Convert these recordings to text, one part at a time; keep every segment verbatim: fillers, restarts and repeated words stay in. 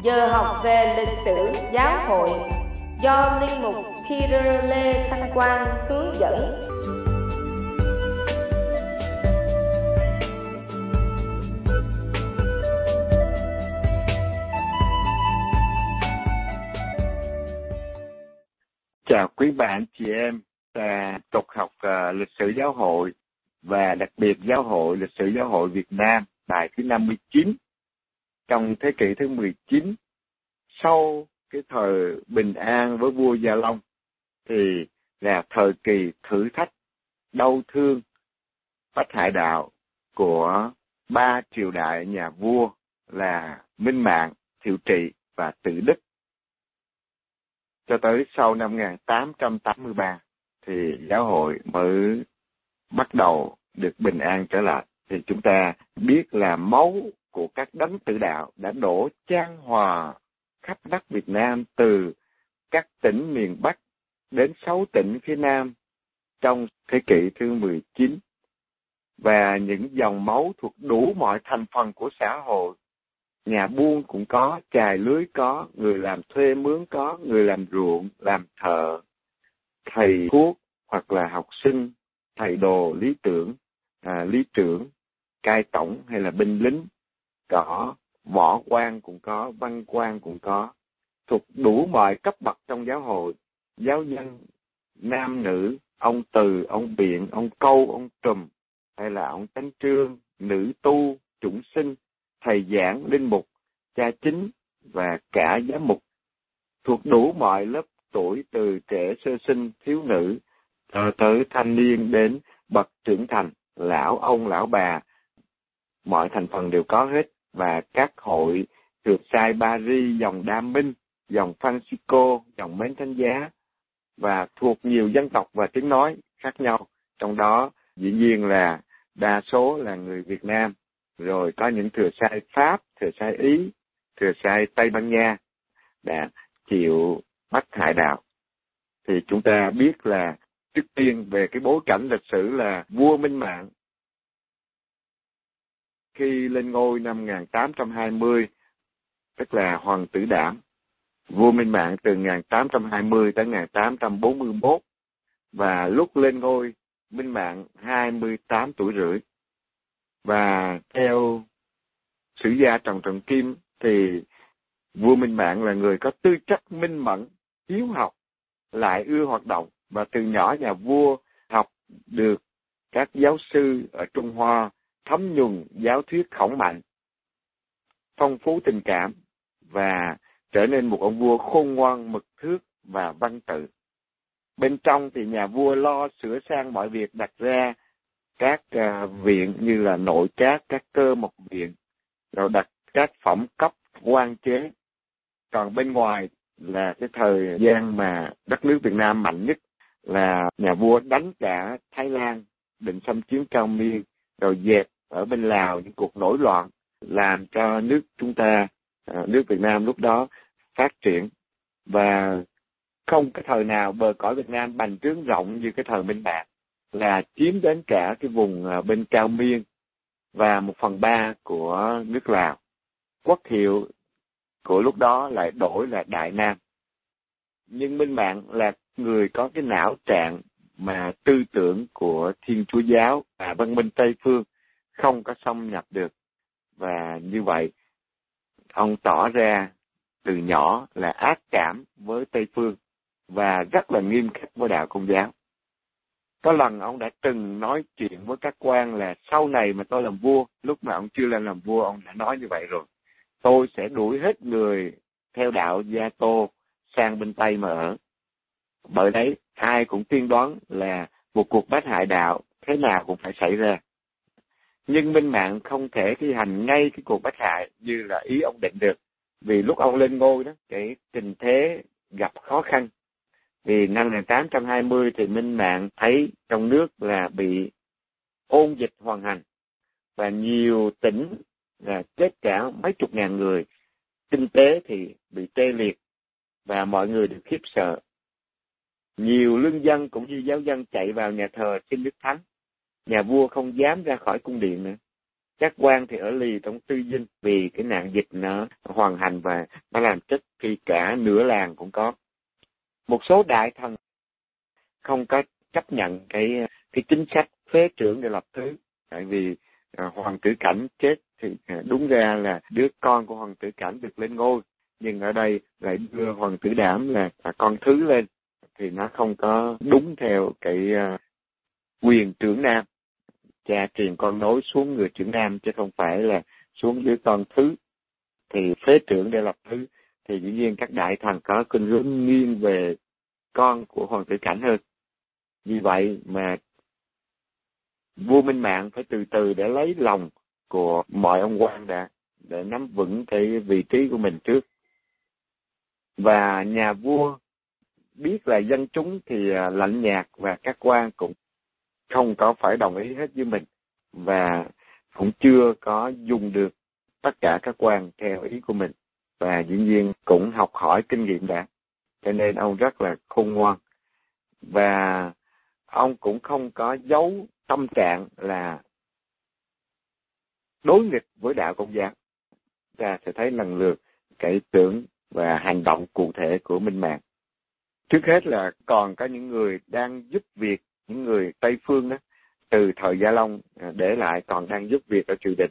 Giờ học về lịch sử giáo hội do Linh mục Peter Lê Thanh Quang hướng dẫn. Chào quý bạn, chị em và tục học uh, lịch sử giáo hội và đặc biệt giáo hội lịch sử giáo hội Việt Nam bài thứ năm mươi chín trong thế kỷ thứ mười chín. Sau cái thời bình an với vua Gia Long thì là thời kỳ thử thách, đau thương, phách hại đạo của ba triều đại nhà vua là Minh Mạng, Thiệu Trị và Tự Đức. Cho tới sau năm một nghìn tám trăm tám mươi ba thì giáo hội mới bắt đầu được bình an trở lại. Thì chúng ta biết là máu của các đấng tử đạo đã đổ chan hòa khắp đất Việt Nam, từ các tỉnh miền Bắc đến sáu tỉnh phía Nam trong thế kỷ thứ mười chín. Và những dòng máu thuộc đủ mọi thành phần của xã hội. Nhà buôn cũng có, chài lưới có, người làm thuê mướn có, người làm ruộng, làm thợ, thầy thuốc hoặc là học sinh, thầy đồ, lý tưởng, à, lý trưởng, cai tổng hay là binh lính có, võ quan cũng có, văn quan cũng có, thuộc đủ mọi cấp bậc trong giáo hội, giáo dân, nam nữ, ông từ, ông biện, ông câu, ông trùm, hay là ông chánh trương, nữ tu, chủng sinh, thầy giảng, linh mục, cha chính và cả giám mục, thuộc đủ mọi lớp tuổi, từ trẻ sơ sinh, thiếu nữ, tới thanh niên đến bậc trưởng thành, lão ông, lão bà, mọi thành phần đều có hết. Và các hội thuộc sai Paris, dòng Đa Minh, dòng Francisco, dòng Mến Thánh Giá, và thuộc nhiều dân tộc và tiếng nói khác nhau. Trong đó dĩ nhiên là đa số là người Việt Nam, rồi có những thừa sai Pháp, thừa sai Ý, thừa sai Tây Ban Nha đã chịu bắt hại đạo. Thì chúng ta biết là trước tiên về cái bối cảnh lịch sử là vua Minh Mạng khi lên ngôi năm một nghìn tám trăm hai mươi, tức là Hoàng tử Đảm. Vua Minh Mạng từ một nghìn tám trăm hai mươi tới một nghìn tám trăm bốn mươi mốt, và lúc lên ngôi Minh Mạng hai mươi tám tuổi rưỡi. Và theo sử gia Trần Trọng Kim thì vua Minh Mạng là người có tư chất minh mẫn, hiếu học, lại ưa hoạt động, và từ nhỏ nhà vua học được các giáo sư ở Trung Hoa thấm nhuần giáo thuyết khổng mạnh, phong phú tình cảm, và trở nên một ông vua khôn ngoan, mực thước và văn tự. Bên trong thì nhà vua lo sửa sang mọi việc, đặt ra các uh, viện như là nội các, các cơ mật viện, rồi đặt các phẩm cấp quan chế. Còn bên ngoài là cái thời gian mà đất nước Việt Nam mạnh nhất là nhà vua đánh cả Thái Lan, định xâm chiếm Cao Miên, rồi dẹp ở bên Lào những cuộc nổi loạn, làm cho nước chúng ta, nước Việt Nam lúc đó phát triển. Và không cái thời nào bờ cõi Việt Nam bành trướng rộng như cái thời Minh Mạng, là chiếm đến cả cái vùng bên Cao Miên và một phần ba của nước Lào. Quốc hiệu của lúc đó lại đổi là Đại Nam. Nhưng Minh Mạng là người có cái não trạng mà tư tưởng của Thiên Chúa giáo và văn minh Tây phương không có xâm nhập được. Và như vậy, ông tỏ ra từ nhỏ là ác cảm với Tây phương và rất là nghiêm khắc với đạo Công giáo. Có lần ông đã từng nói chuyện với các quan là sau này mà tôi làm vua, lúc mà ông chưa lên làm vua ông đã nói như vậy rồi, tôi sẽ đuổi hết người theo đạo Gia Tô sang bên Tây mà ở. Bởi đấy ai cũng tiên đoán là một cuộc bách hại đạo thế nào cũng phải xảy ra. Nhưng Minh Mạng không thể thi hành ngay cái cuộc bách hại như là ý ông định được. Vì lúc ông lên ngôi đó, cái tình thế gặp khó khăn. Vì năm một nghìn tám trăm hai mươi thì Minh Mạng thấy trong nước là bị ôn dịch hoành hành, và nhiều tỉnh là chết cả mấy chục ngàn người. Kinh tế thì bị tê liệt và mọi người đều khiếp sợ. Nhiều lương dân cũng như giáo dân chạy vào nhà thờ xin nước thánh. Nhà vua không dám ra khỏi cung điện nữa. Các quan thì ở lì trong tư dinh vì cái nạn dịch nó hoàn hành và nó làm chết thì cả nửa làng cũng có. Một số đại thần không có chấp nhận cái cái chính sách phế trưởng để lập thứ, tại vì à, hoàng tử Cảnh chết thì à, đúng ra là đứa con của hoàng tử Cảnh được lên ngôi, nhưng ở đây lại đưa hoàng tử Đảm là, là con thứ lên, thì nó không có đúng theo cái uh, quyền trưởng nam. Cha truyền con nối xuống người trưởng nam chứ không phải là xuống đứa con thứ. Thì phế trưởng để lập thứ thì dĩ nhiên các đại thần có khuynh hướng nghiêng về con của hoàng tử Cảnh hơn. Vì vậy mà vua Minh Mạng phải từ từ để lấy lòng của mọi ông quan đã để nắm vững cái vị trí của mình trước. Và nhà vua biết là dân chúng thì lạnh nhạt và các quan cũng không có phải đồng ý hết với mình, và cũng chưa có dùng được tất cả các quan theo ý của mình, và dĩ nhiên cũng học hỏi kinh nghiệm đã, cho nên ông rất là khôn ngoan. Và ông cũng không có giấu tâm trạng là đối nghịch với đạo Công giáo. Ta sẽ thấy lần lượt cái tưởng và hành động cụ thể của Minh Mạng. Trước hết là còn có những người đang giúp việc, những người Tây Phương đó, từ thời Gia Long để lại còn đang giúp việc ở triều đình.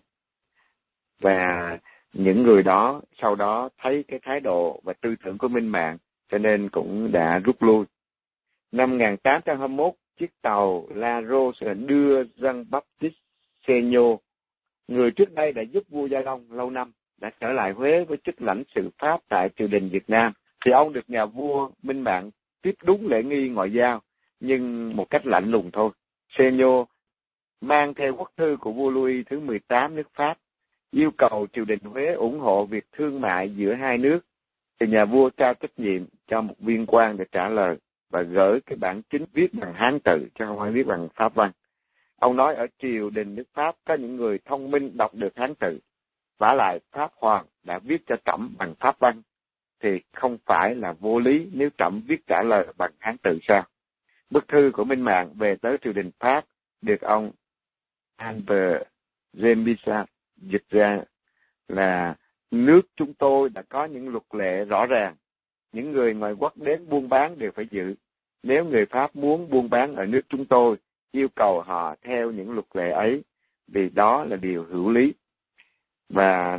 Và những người đó sau đó thấy cái thái độ và tư tưởng của Minh Mạng, cho nên cũng đã rút lui. Năm một nghìn tám trăm hai mươi mốt, chiếc tàu La Rose đưa Jean-Baptiste Seigneau, người trước đây đã giúp vua Gia Long lâu năm, đã trở lại Huế với chức lãnh sự Pháp tại triều đình Việt Nam. Thì ông được nhà vua Minh Mạng tiếp đúng lễ nghi ngoại giao, nhưng một cách lạnh lùng thôi. Seigneau mang theo quốc thư của vua Louis thứ mười tám nước Pháp, yêu cầu triều đình Huế ủng hộ việc thương mại giữa hai nước. Thì nhà vua trao trách nhiệm cho một viên quan để trả lời và gửi cái bản chính viết bằng Hán tự, chứ không phải viết bằng Pháp văn. Ông nói ở triều đình nước Pháp có những người thông minh đọc được Hán tự, vả lại Pháp Hoàng đã viết cho trẫm bằng Pháp văn, thì không phải là vô lý nếu trẫm viết trả lời bằng Hán tự sao? Bức thư của Minh Mạng về tới triều đình Pháp được ông Albert Gemisa dịch ra là: nước chúng tôi đã có những luật lệ rõ ràng, những người ngoại quốc đến buôn bán đều phải giữ. Nếu người Pháp muốn buôn bán ở nước chúng tôi, yêu cầu họ theo những luật lệ ấy, vì đó là điều hữu lý. Và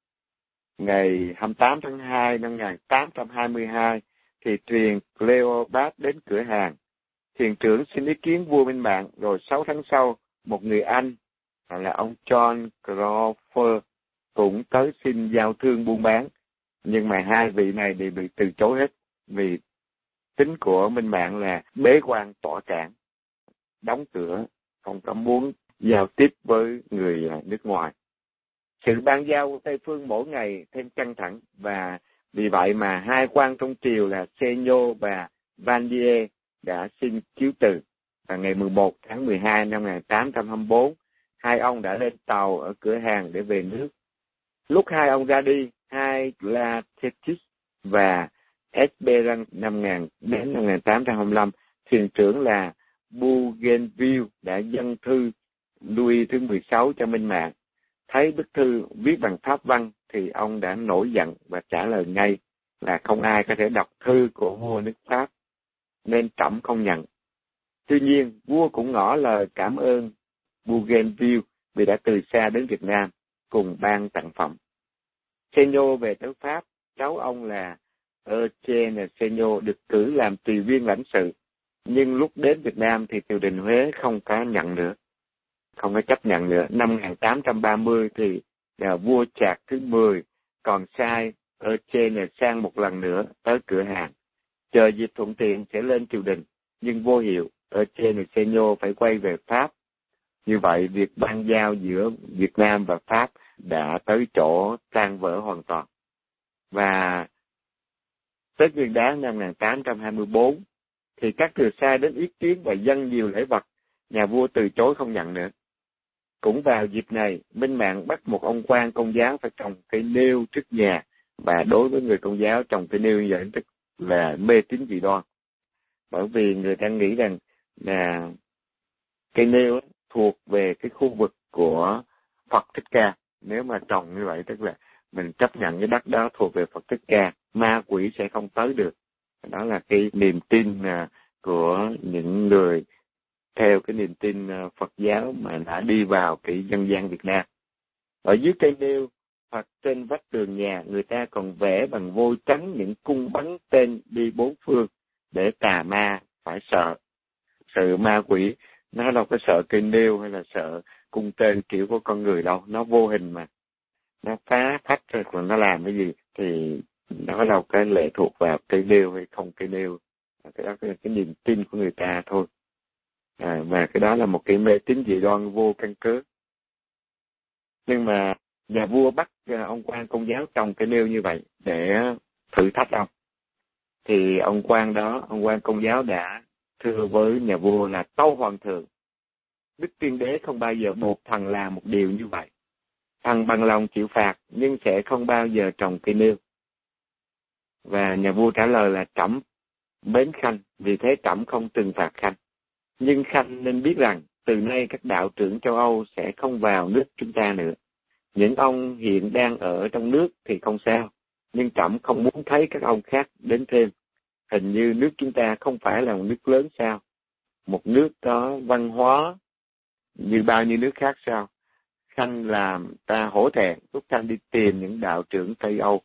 ngày hai mươi tám tháng hai năm một nghìn tám trăm hai mươi hai, thì thuyền Cleopat đến cửa hàng. Thuyền trưởng xin ý kiến vua Minh Mạng, rồi sáu tháng sau, một người Anh, là ông John Crawford, cũng tới xin giao thương buôn bán. Nhưng mà hai vị này đều bị từ chối hết, vì tính của Minh Mạng là bế quan tỏa cản, đóng cửa, không có muốn giao tiếp với người nước ngoài. Sự ban giao của Tây Phương mỗi ngày thêm căng thẳng, và vì vậy mà hai quan trong triều là Seigneau và Vandier đã xin chiếu từ. Và ngày mười một tháng mười hai năm một nghìn tám trăm hai mươi tư, hai ông đã lên tàu ở cửa hàng để về nước. Lúc hai ông ra đi, hai La Tetis và Esperance năm ngàn đến năm một nghìn tám trăm hai mươi lăm, thuyền trưởng là Bougainville đã dâng thư Louis thứ mười sáu cho Minh Mạng. Thấy bức thư viết bằng Pháp văn thì ông đã nổi giận và trả lời ngay là không ai có thể đọc thư của vua nước Pháp, nên trẫm không nhận. Tuy nhiên, vua cũng ngỏ lời cảm ơn Bougainville vì đã từ xa đến Việt Nam, cùng ban tặng phẩm. Seigneau về tới Pháp, cháu ông là Eugène Seigneau được cử làm tùy viên lãnh sự, nhưng lúc đến Việt Nam thì triều đình Huế không có nhận nữa, không có chấp nhận nữa. Năm một nghìn tám trăm ba mươi thì nhà vua Trạc thứ mười còn sai Eugène sang một lần nữa tới cửa hàng, chờ dịp thuận tiện sẽ lên triều đình, nhưng vô hiệu, Eugène Seigneau phải quay về Pháp. Như vậy, việc ban giao giữa Việt Nam và Pháp đã tới chỗ tan vỡ hoàn toàn. Và Tết Nguyên Đán năm một nghìn tám trăm hai mươi tư, thì các triều sai đến ý kiến và dâng nhiều lễ vật, nhà vua từ chối không nhận nữa. Cũng vào dịp này, Minh Mạng bắt một ông quan Công giáo phải trồng cây nêu trước nhà, và đối với người Công giáo trồng cây nêu như vậy tức là mê tín dị đoan. Bởi vì người ta nghĩ rằng là cây nêu thuộc về cái khu vực của Phật Thích Ca. Nếu mà trồng như vậy tức là mình chấp nhận cái đất đó thuộc về Phật Thích Ca, ma quỷ sẽ không tới được. Đó là cái niềm tin của những người theo cái niềm tin Phật giáo mà đã đi vào cái dân gian Việt Nam. Ở dưới cây nêu hoặc trên vách tường nhà, người ta còn vẽ bằng vôi trắng những cung bắn tên đi bốn phương để tà ma phải sợ. Sự ma quỷ nó đâu có sợ cây nêu hay là sợ cung tên kiểu của con người đâu, nó vô hình mà. Nó phá phách rồi còn nó làm cái gì thì nó đâu cái lệ thuộc vào cây nêu hay không cây nêu. Cái đó là cái niềm tin của người ta thôi. À, và cái đó là một cái mê tín dị đoan vô căn cứ. Nhưng mà nhà vua bắt ông quan Công giáo trồng cây nêu như vậy để thử thách ông. Thì ông quan đó, ông quan Công giáo đã thưa với nhà vua là: tâu hoàng thượng, Đức Tiên Đế không bao giờ buộc thần làm một điều như vậy. Thần bằng lòng chịu phạt nhưng sẽ không bao giờ trồng cây nêu. Và nhà vua trả lời là: trẫm mến Khanh, vì thế trẫm không trừng phạt Khanh. Nhưng Khanh nên biết rằng từ nay các đạo trưởng châu Âu sẽ không vào nước chúng ta nữa. Những ông hiện đang ở trong nước thì không sao, nhưng trẫm không muốn thấy các ông khác đến thêm. Hình như nước chúng ta không phải là một nước lớn sao? Một nước có văn hóa như bao nhiêu nước khác sao? Khanh làm ta hổ thẹn lúc Khanh đi tìm những đạo trưởng Tây Âu.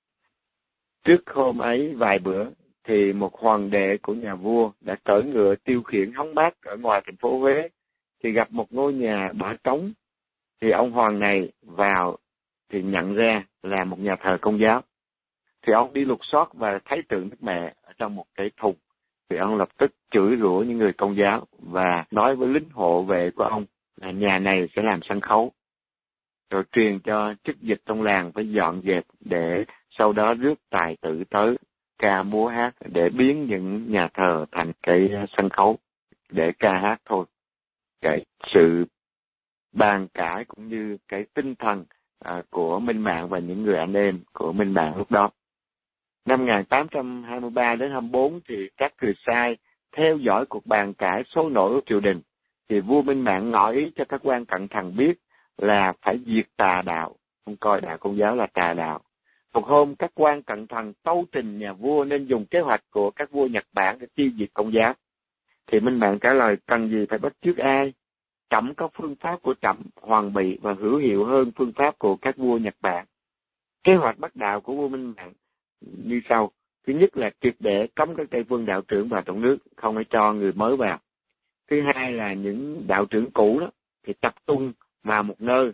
Trước hôm ấy vài bữa, thì một hoàng đệ của nhà vua đã cởi ngựa tiêu khiển hóng mát ở ngoài thành phố Huế, thì gặp một ngôi nhà bỏ trống. Thì ông hoàng này vào thì nhận ra là một nhà thờ Công giáo. Thì ông đi lục soát và thấy tượng Đức Mẹ ở trong một cái thùng. Thì ông lập tức chửi rủa những người Công giáo và nói với lính hộ vệ của ông là nhà này sẽ làm sân khấu. Rồi truyền cho chức dịch trong làng phải dọn dẹp để sau đó rước tài tử tới ca múa hát để biến những nhà thờ thành cái sân khấu để ca hát thôi. Cái sự bàn cãi cũng như cái tinh thần à, của Minh Mạng và những người anh em của Minh Mạng lúc đó. Năm một nghìn tám trăm hai mươi ba đến hai mươi bốn thì các thừa sai theo dõi cuộc bàn cãi sôi nổi của triều đình. Thì vua Minh Mạng ngỏ ý cho các quan cận thần biết là phải diệt tà đạo, không coi đạo Công giáo là tà đạo. Một hôm các quan cận thần tâu trình nhà vua nên dùng kế hoạch của các vua Nhật Bản để tiêu diệt Công giáo. Thì Minh Mạng trả lời: cần gì phải bắt chước ai? Trẫm có phương pháp của trẫm hoàn bị và hữu hiệu hơn phương pháp của các vua Nhật Bản. Kế hoạch bắt đạo của vua Minh Mạng như sau: thứ nhất là triệt để cấm các Tây phương đạo trưởng vào trong nước, không phải cho người mới vào. Thứ hai là những đạo trưởng cũ đó thì tập trung vào một nơi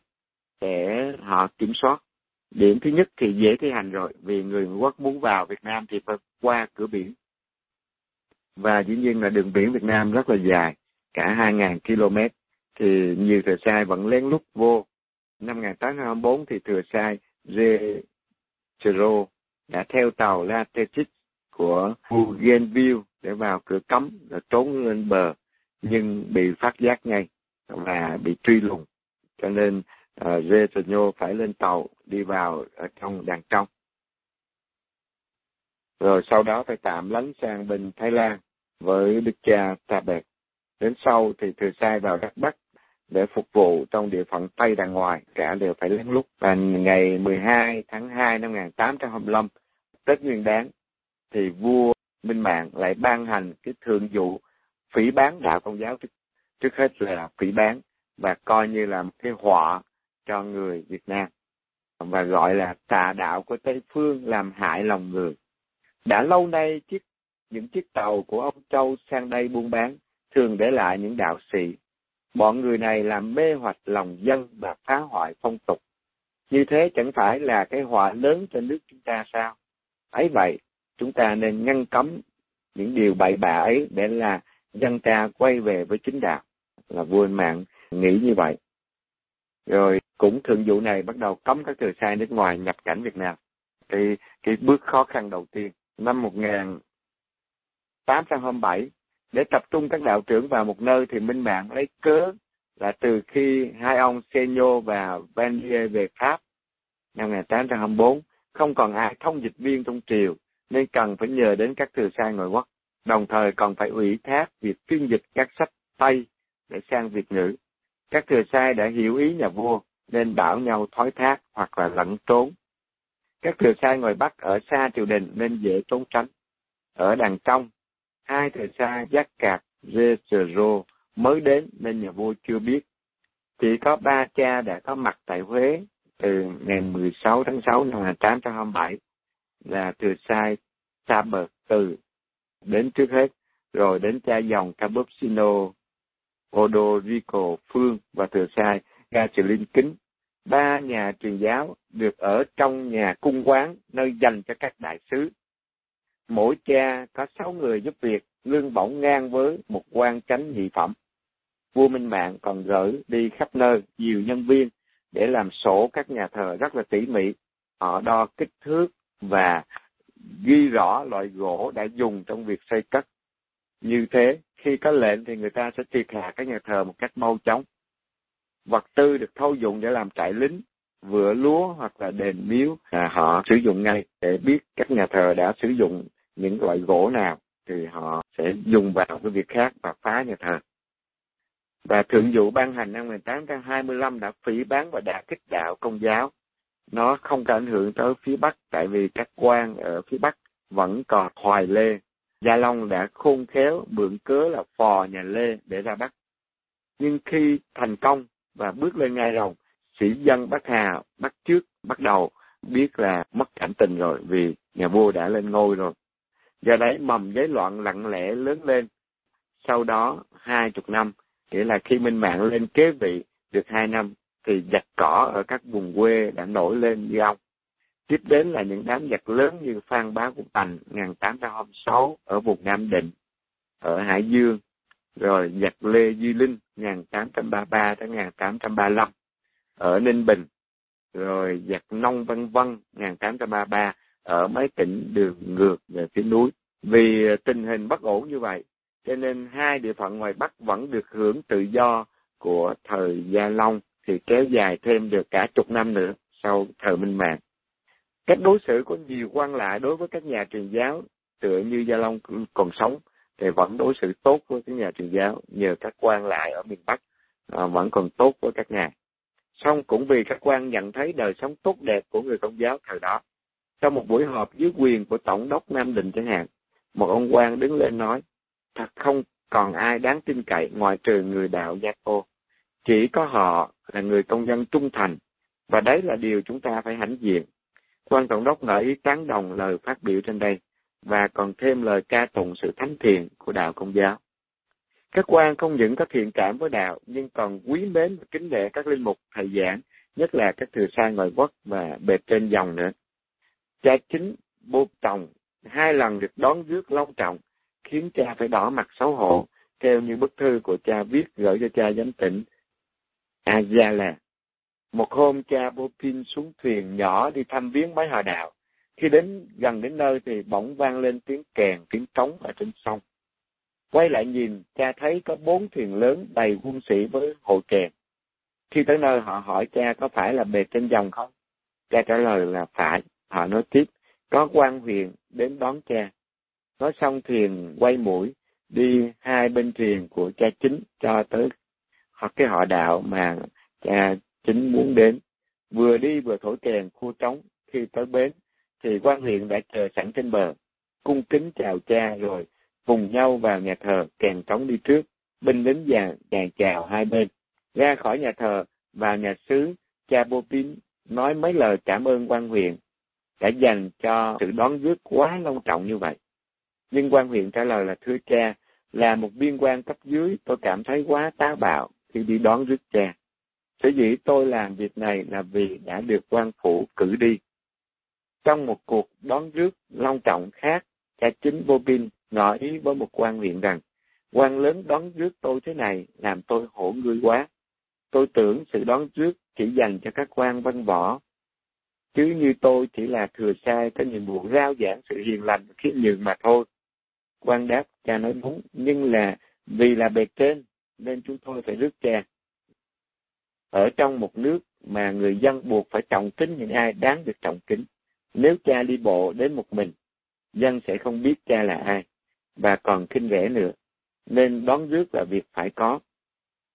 để họ kiểm soát. Điểm thứ nhất thì dễ thi hành rồi, vì người Trung Quốc muốn vào Việt Nam thì phải qua cửa biển. Và dĩ nhiên là đường biển Việt Nam rất là dài, cả hai nghìn ki lô mét, thì nhiều thừa sai vẫn lén lút vô. Năm một nghìn tám trăm hai mươi bốn thì thừa sai Rê đã theo tàu La Tetic của Bougainville để vào cửa cấm rồi trốn lên bờ, nhưng bị phát giác ngay và bị truy lùng. Cho nên uh, Rê phải lên tàu đi vào ở trong đàn trong. Rồi sau đó phải tạm lánh sang bên Thái Lan với đức cha Ta Bẹt. Đến sau thì thừa sai vào Đắk Bắc để phục vụ trong địa phận Tây đàng ngoài, cả đều phải lén lút. Và ngày mười hai tháng hai năm một nghìn tám trăm hai mươi lăm, Tết Nguyên Đán, thì vua Minh Mạng lại ban hành cái thượng dụ phỉ báng đạo Công giáo. Trước hết là phỉ báng và coi như là một cái họa cho người Việt Nam, và gọi là tà đạo của Tây phương làm hại lòng người. Đã lâu nay chiếc những chiếc tàu của ông Châu sang đây buôn bán thường để lại những đạo sĩ. Bọn người này làm mê hoặc lòng dân và phá hoại phong tục. Như thế chẳng phải là cái họa lớn cho nước chúng ta sao? Ấy vậy, chúng ta nên ngăn cấm những điều bậy bạ ấy để là dân ta quay về với chính đạo. Là vua Minh Mạng nghĩ như vậy. Rồi cũng thượng dụ này bắt đầu cấm các thừa sai nước ngoài nhập cảnh Việt Nam. Cái, cái bước khó khăn đầu tiên, năm một nghìn tám trăm hai mươi bảy, để tập trung các đạo trưởng vào một nơi thì Minh Mạng lấy cớ là từ khi hai ông Senyo và Vanier về Pháp năm một nghìn tám trăm hai mươi bốn, không còn ai thông dịch viên trong triều, nên cần phải nhờ đến các thừa sai ngoại quốc, đồng thời còn phải ủy thác việc phiên dịch các sách Tây để sang Việt ngữ. Các thừa sai đã hiểu ý nhà vua nên bảo nhau thoái thác hoặc là lẩn trốn. Các thừa sai ngoài Bắc ở xa triều đình nên dễ trốn tránh. Ở đằng trong, hai thừa sai Giác Cạc, Rê-sờ-rô mới đến nên nhà vua chưa biết. Chỉ có ba cha đã có mặt tại Huế từ ngày mười sáu tháng sáu năm một nghìn tám trăm hai mươi bảy là thừa sai Sa Bợt Từ đến trước hết, rồi đến cha dòng Cappuccino, Odorico Phương và thừa sai Gacelin Kính. Ba nhà truyền giáo được ở trong nhà cung quán nơi dành cho các đại sứ. Mỗi cha có sáu người giúp việc, lương bổng ngang với một quan chánh nhị phẩm. Vua Minh Mạng còn gửi đi khắp nơi nhiều nhân viên để làm sổ các nhà thờ rất là tỉ mỉ. Họ đo kích thước và ghi rõ loại gỗ đã dùng trong việc xây cất. Như thế, khi có lệnh thì người ta sẽ triệt hạ các nhà thờ một cách mau chóng. Vật tư được thâu dụng để làm trại lính, vựa lúa hoặc là đền miếu, à, họ sử dụng ngay để biết các nhà thờ đã sử dụng những loại gỗ nào thì họ sẽ dùng vào cái việc khác và phá nhà thờ. Và thượng dụ ban hành năm một nghìn tám trăm hai mươi lăm đã phỉ báng và đả kích đạo Công giáo. Nó không có ảnh hưởng tới phía Bắc, tại vì các quan ở phía Bắc vẫn còn hoài Lê. Gia Long đã khôn khéo mượn cớ là phò nhà Lê để ra Bắc. Nhưng khi thành công và bước lên ngai rồng, sĩ dân Bắc Hà bắt trước bắt đầu biết là mất cảm tình rồi, vì nhà vua đã lên ngôi rồi. Do đấy mầm giấy loạn lặng lẽ lớn lên. Sau đó hai chục năm, nghĩa là khi Minh Mạng lên kế vị được hai năm, thì giặc cỏ ở các vùng quê đã nổi lên như ông. Tiếp đến là những đám giặc lớn như Phan Bá Quốc Tành một nghìn tám trăm hai mươi sáu ở vùng Nam Định, ở Hải Dương, rồi giặc Lê Duy Linh một nghìn tám trăm ba mươi ba đến một nghìn tám trăm ba mươi lăm ở Ninh Bình, rồi giặc Nông Văn Vân một nghìn tám trăm ba mươi ba ở mấy tỉnh đường ngược về phía núi. Vì tình hình bất ổn như vậy, cho nên hai địa phận ngoài Bắc vẫn được hưởng tự do của thời Gia Long thì kéo dài thêm được cả chục năm nữa sau thời Minh Mạng. Cách đối xử của nhiều quan lại đối với các nhà truyền giáo, tựa như Gia Long còn sống thì vẫn đối xử tốt với các nhà truyền giáo, nhờ các quan lại ở miền Bắc à, vẫn còn tốt với các ngài. Song cũng vì các quan nhận thấy đời sống tốt đẹp của người Công giáo thời đó. Trong một buổi họp dưới quyền của Tổng đốc Nam Định chẳng hạn, một ông quan đứng lên nói: thật không còn ai đáng tin cậy ngoại trừ người đạo Gia Tô. Chỉ có họ là người công dân trung thành, và đấy là điều chúng ta phải hãnh diện. Quan Tổng đốc ngỏ ý tán đồng lời phát biểu trên đây, và còn thêm lời ca tụng sự thánh thiện của đạo Công giáo. Các quan không những có thiện cảm với đạo, nhưng còn quý mến và kính nể các linh mục, thầy giảng, nhất là các thừa sai ngoại quốc và bề trên dòng nữa. Cha chính Bô Tòng hai lần được đón rước long trọng, khiến cha phải đỏ mặt xấu hổ, theo như bức thư của cha viết gửi cho cha giám tỉnh Azala. Một hôm cha Bô Pin xuống thuyền nhỏ đi thăm viếng mấy họ đạo. Khi đến gần đến nơi thì bỗng vang lên tiếng kèn, tiếng trống ở trên sông. Quay lại nhìn, cha thấy có bốn thuyền lớn đầy quân sĩ với hội kèn. Khi tới nơi họ hỏi cha có phải là bề trên dòng không? Cha trả lời là phải. Họ nói tiếp, có quan huyền đến đón cha. Nói xong thuyền quay mũi, đi hai bên thuyền của cha chính cho tới hoặc cái họ đạo mà cha chính muốn đến. Vừa đi vừa thổi kèn khu trống. Khi tới bến thì quan huyện đã chờ sẵn trên bờ, cung kính chào cha rồi cùng nhau vào nhà thờ, kèn trống đi trước, binh lính và chàng chào hai bên. Ra khỏi nhà thờ, vào nhà xứ, cha Bô Pin nói mấy lời cảm ơn quan huyện đã dành cho sự đón rước quá long trọng như vậy. Nhưng quan huyện trả lời là: thưa cha, là một viên quan cấp dưới, tôi cảm thấy quá táo bạo khi đi đón rước cha. Sở dĩ tôi làm việc này là vì đã được quan phủ cử đi. Trong một cuộc đón rước long trọng khác, cha chính Bô Pin ngỏ ý với một quan huyện rằng: quan lớn đón rước tôi thế này làm tôi hổ ngươi quá. Tôi tưởng sự đón rước chỉ dành cho các quan văn võ, chứ như tôi chỉ là thừa sai có nhiệm vụ rao giảng sự hiền lành khiêm nhường mà thôi. Quan đáp: cha nói đúng, nhưng là vì là bề trên nên chúng tôi phải rước cha. Ở trong một nước mà người dân buộc phải trọng kính những ai đáng được trọng kính, nếu cha đi bộ đến một mình, dân sẽ không biết cha là ai, và còn khinh rẻ nữa, nên đón rước là việc phải có.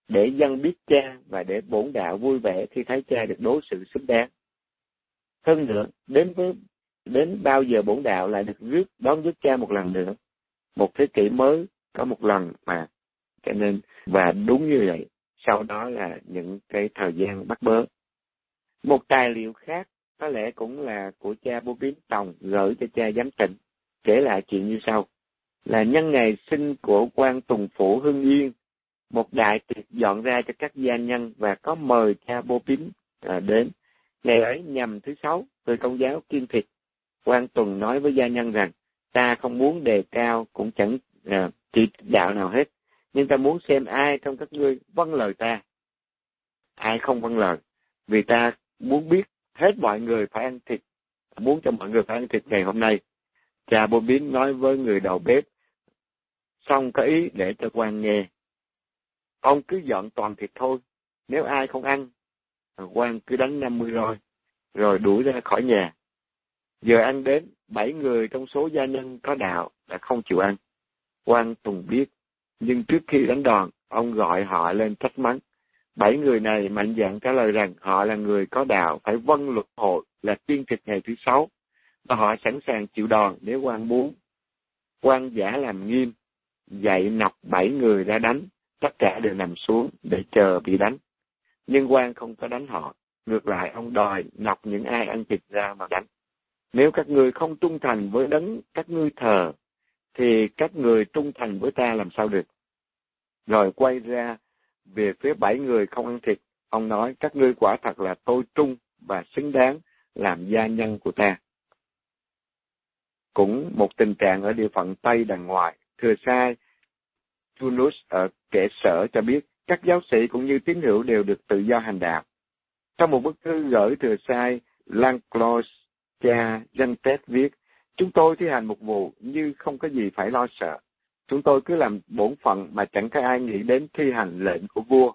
để dân biết cha và để bổn đạo vui vẻ khi thấy cha được đối xử xứng đáng. Hơn nữa, đến với đến bao giờ bổn đạo lại được rước đón rước cha một lần nữa? Một thế kỷ mới có một lần mà. Cho nên, và đúng như vậy, sau đó là những cái thời gian bắt bớ. Một tài liệu khác, có lẽ cũng là của cha Bố Pín Tòng gửi cho cha Giám Tịnh, kể lại chuyện như sau. Là nhân ngày sinh của quan Tùng Phủ Hưng Yên, một đại tiệc dọn ra cho các gia nhân và có mời cha Bố Pín à, đến. Ngày ấy nhằm thứ sáu, người Công giáo kiêng thịt. Quan Tùng nói với gia nhân rằng, ta không muốn đề cao cũng chẳng à, chỉ đạo nào hết, nhưng ta muốn xem ai trong các ngươi vâng lời ta. Ai không vâng lời, vì ta muốn biết hết mọi người phải ăn thịt, muốn cho mọi người phải ăn thịt ngày hôm nay. Cha Bố Pín nói với người đầu bếp, xong có ý để cho quan nghe. Ông cứ dọn toàn thịt thôi, nếu ai không ăn, quan cứ đánh năm mươi roi, rồi đuổi ra khỏi nhà. Giờ ăn đến, bảy người trong số gia nhân có đạo đã không chịu ăn. Quan Tùng biết, nhưng trước khi đánh đòn, ông gọi họ lên trách mắng. Bảy người này mạnh dạn trả lời rằng họ là người có đạo, phải vâng luật hội là kiêng thịt ngày thứ sáu, và họ sẵn sàng chịu đòn nếu quan muốn. Quan giả làm nghiêm, dạy nọc bảy người ra đánh, tất cả đều nằm xuống để chờ bị đánh. Nhưng quan không có đánh họ, ngược lại ông đòi nọc những ai ăn thịt ra mà đánh. Nếu các ngươi không trung thành với đấng các ngươi thờ, thì các người trung thành với ta làm sao được? Rồi quay ra về phía bảy người không ăn thịt, ông nói, các ngươi quả thật là tôi trung và xứng đáng làm gia nhân của ta. Cũng một tình trạng ở địa phận Tây đằng ngoài, thừa sai Tunus ở kệ sở cho biết, các giáo sĩ cũng như tín hữu đều được tự do hành đạo. Trong một bức thư gửi thừa sai Langclos, cha dân Tết viết, chúng tôi thi hành một vụ như không có gì phải lo sợ. Chúng tôi cứ làm bổn phận mà chẳng có ai nghĩ đến thi hành lệnh của vua.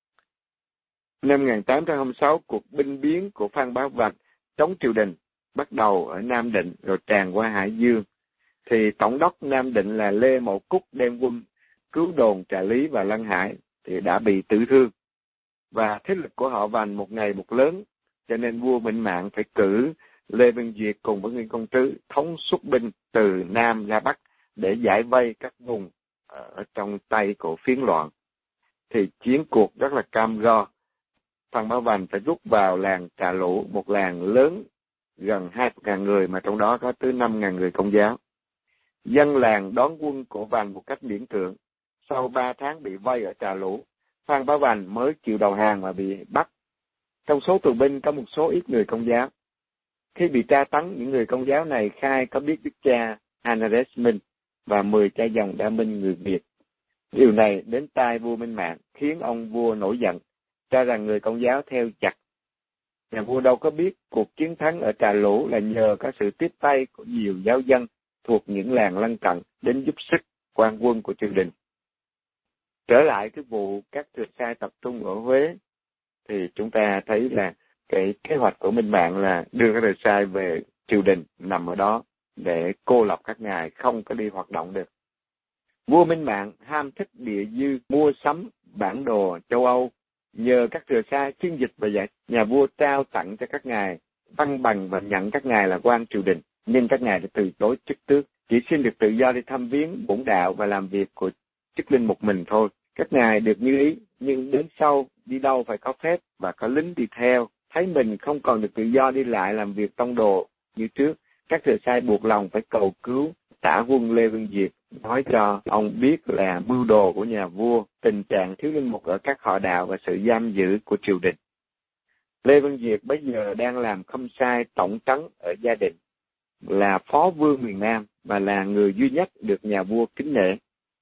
Năm một nghìn tám trăm hai mươi sáu, cuộc binh biến của Phan Bá Vạch chống triều đình bắt đầu ở Nam Định rồi tràn qua Hải Dương. Thì tổng đốc Nam Định là Lê Mậu Cúc đem quân cứu đồn Trà Lý và Lăng Hải thì đã bị tử thương. Và thế lực của họ Vành một ngày một lớn, cho nên vua Minh Mạng phải cử Lê Văn Duyệt cùng với Nguyễn Công Trứ thống xuất binh từ Nam ra Bắc để giải vây các vùng ở trong tay của phiến loạn. Thì chiến cuộc rất là cam go. Phan Bá Vành phải rút vào làng Trà Lũ, một làng lớn gần hai mươi nghìn người mà trong đó có tới năm nghìn người Công giáo. Dân làng đón quân của Vành một cách miễn cưỡng. Sau ba tháng bị vây ở Trà Lũ, Phan Bá Vành mới chịu đầu hàng mà bị bắt. Trong số tù binh có một số ít người Công giáo. Khi bị tra tấn, những người Công giáo này khai có biết Đức cha Anares Minh và mười cha dòng Đa Minh người Việt. Điều này đến tai vua Minh Mạng khiến ông vua nổi giận, cho rằng người Công giáo theo chặt. Nhà vua đâu có biết cuộc chiến thắng ở Trà Lũ là nhờ có sự tiếp tay của nhiều giáo dân thuộc những làng lân cận đến giúp sức quan quân của triều đình. Trở lại cái vụ các thừa sai tập trung ở Huế, thì chúng ta thấy là cái kế hoạch của Minh Mạng là đưa các thừa sai về triều đình nằm ở đó để cô lập các ngài không có đi hoạt động được. Vua Minh Mạng ham thích địa dư, mua sắm bản đồ châu Âu, nhờ các thừa sai phiên dịch và dạy. Nhà vua trao tặng cho các ngài văn bằng và nhận các ngài là quan triều đình, nhưng các ngài đã từ chối chức tước, chỉ xin được tự do đi thăm viếng bổn đạo và làm việc của chức linh một mình thôi. Các ngài được như ý, nhưng đến sau đi đâu phải có phép và có lính đi theo. Thấy mình không còn được tự do đi lại làm việc tông đồ như trước, các thừa sai buộc lòng phải cầu cứu tả quân Lê Văn Duyệt, nói cho ông biết là mưu đồ của nhà vua, tình trạng thiếu linh mục ở các họ đạo và sự giam giữ của triều đình. Lê Văn Duyệt bây giờ đang làm khâm sai tổng trấn ở Gia Định, là phó vương miền Nam và là người duy nhất được nhà vua kính nể.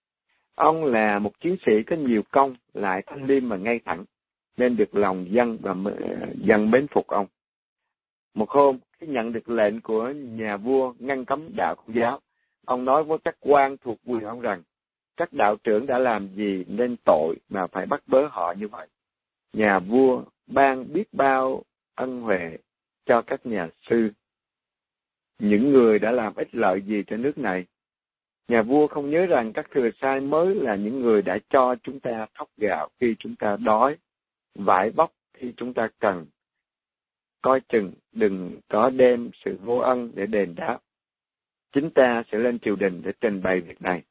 Ông là một chiến sĩ có nhiều công, lại thanh liêm và ngay thẳng, nên được lòng dân và dân mến phục ông. Một hôm, khi nhận được lệnh của nhà vua ngăn cấm đạo Công giáo, ông nói với các quan thuộc quyền ông rằng, các đạo trưởng đã làm gì nên tội mà phải bắt bớ họ như vậy. Nhà vua ban biết bao ân huệ cho các nhà sư, những người đã làm ích lợi gì cho nước này. Nhà vua không nhớ rằng các thừa sai mới là những người đã cho chúng ta thóc gạo khi chúng ta đói, vải bóc khi chúng ta cần. Coi chừng đừng có đem sự vô ân để đền đáp. Chính ta sẽ lên triều đình để trình bày việc này.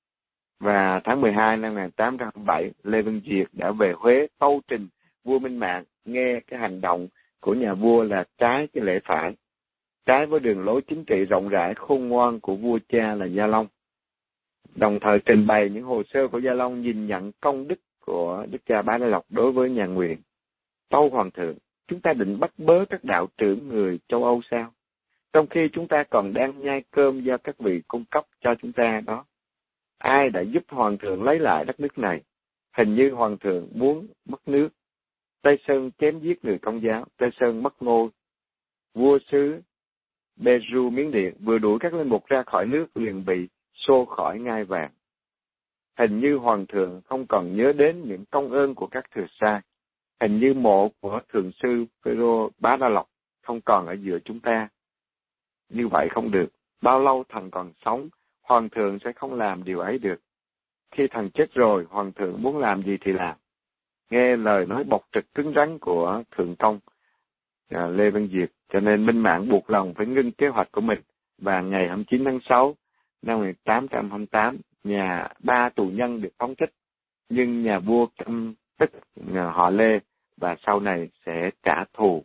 Và tháng mười hai năm một nghìn tám trăm hai mươi bảy, Lê Văn Duyệt đã về Huế tâu trình vua Minh Mạng nghe cái hành động của nhà vua là trái cái lẽ phải, trái với đường lối chính trị rộng rãi khôn ngoan của vua cha là Gia Long. Đồng thời trình bày những hồ sơ của Gia Long nhìn nhận công đức của Đức cha Bá Đại Lộc đối với nhà Nguyễn. Tâu Hoàng thượng, chúng ta định bắt bớ các đạo trưởng người châu Âu sao? Trong khi chúng ta còn đang nhai cơm do các vị cung cấp cho chúng ta đó. Ai đã giúp Hoàng thượng lấy lại đất nước này? Hình như Hoàng thượng muốn mất nước. Tây Sơn chém giết người Công giáo, Tây Sơn mất ngôi. Vua xứ Beju Miến Điện vừa đuổi các linh mục ra khỏi nước liền bị xô khỏi ngai vàng. Hình như Hoàng thượng không còn nhớ đến những công ơn của các thừa sai. Hình như mộ của Thượng sư Phêrô Bá Đa Lộc không còn ở giữa chúng ta. Như vậy không được. Bao lâu thần còn sống, Hoàng thượng sẽ không làm điều ấy được. Khi thần chết rồi, Hoàng thượng muốn làm gì thì làm. Nghe lời nói bộc trực cứng rắn của Thượng Công à, Lê Văn Duyệt, cho nên Minh Mạng buộc lòng phải ngưng kế hoạch của mình. Và ngày hai mươi chín tháng sáu năm một nghìn tám trăm hai mươi tám, nhà ba tù nhân được phóng thích, nhưng nhà vua căm tức họ Lê và sau này sẽ trả thù.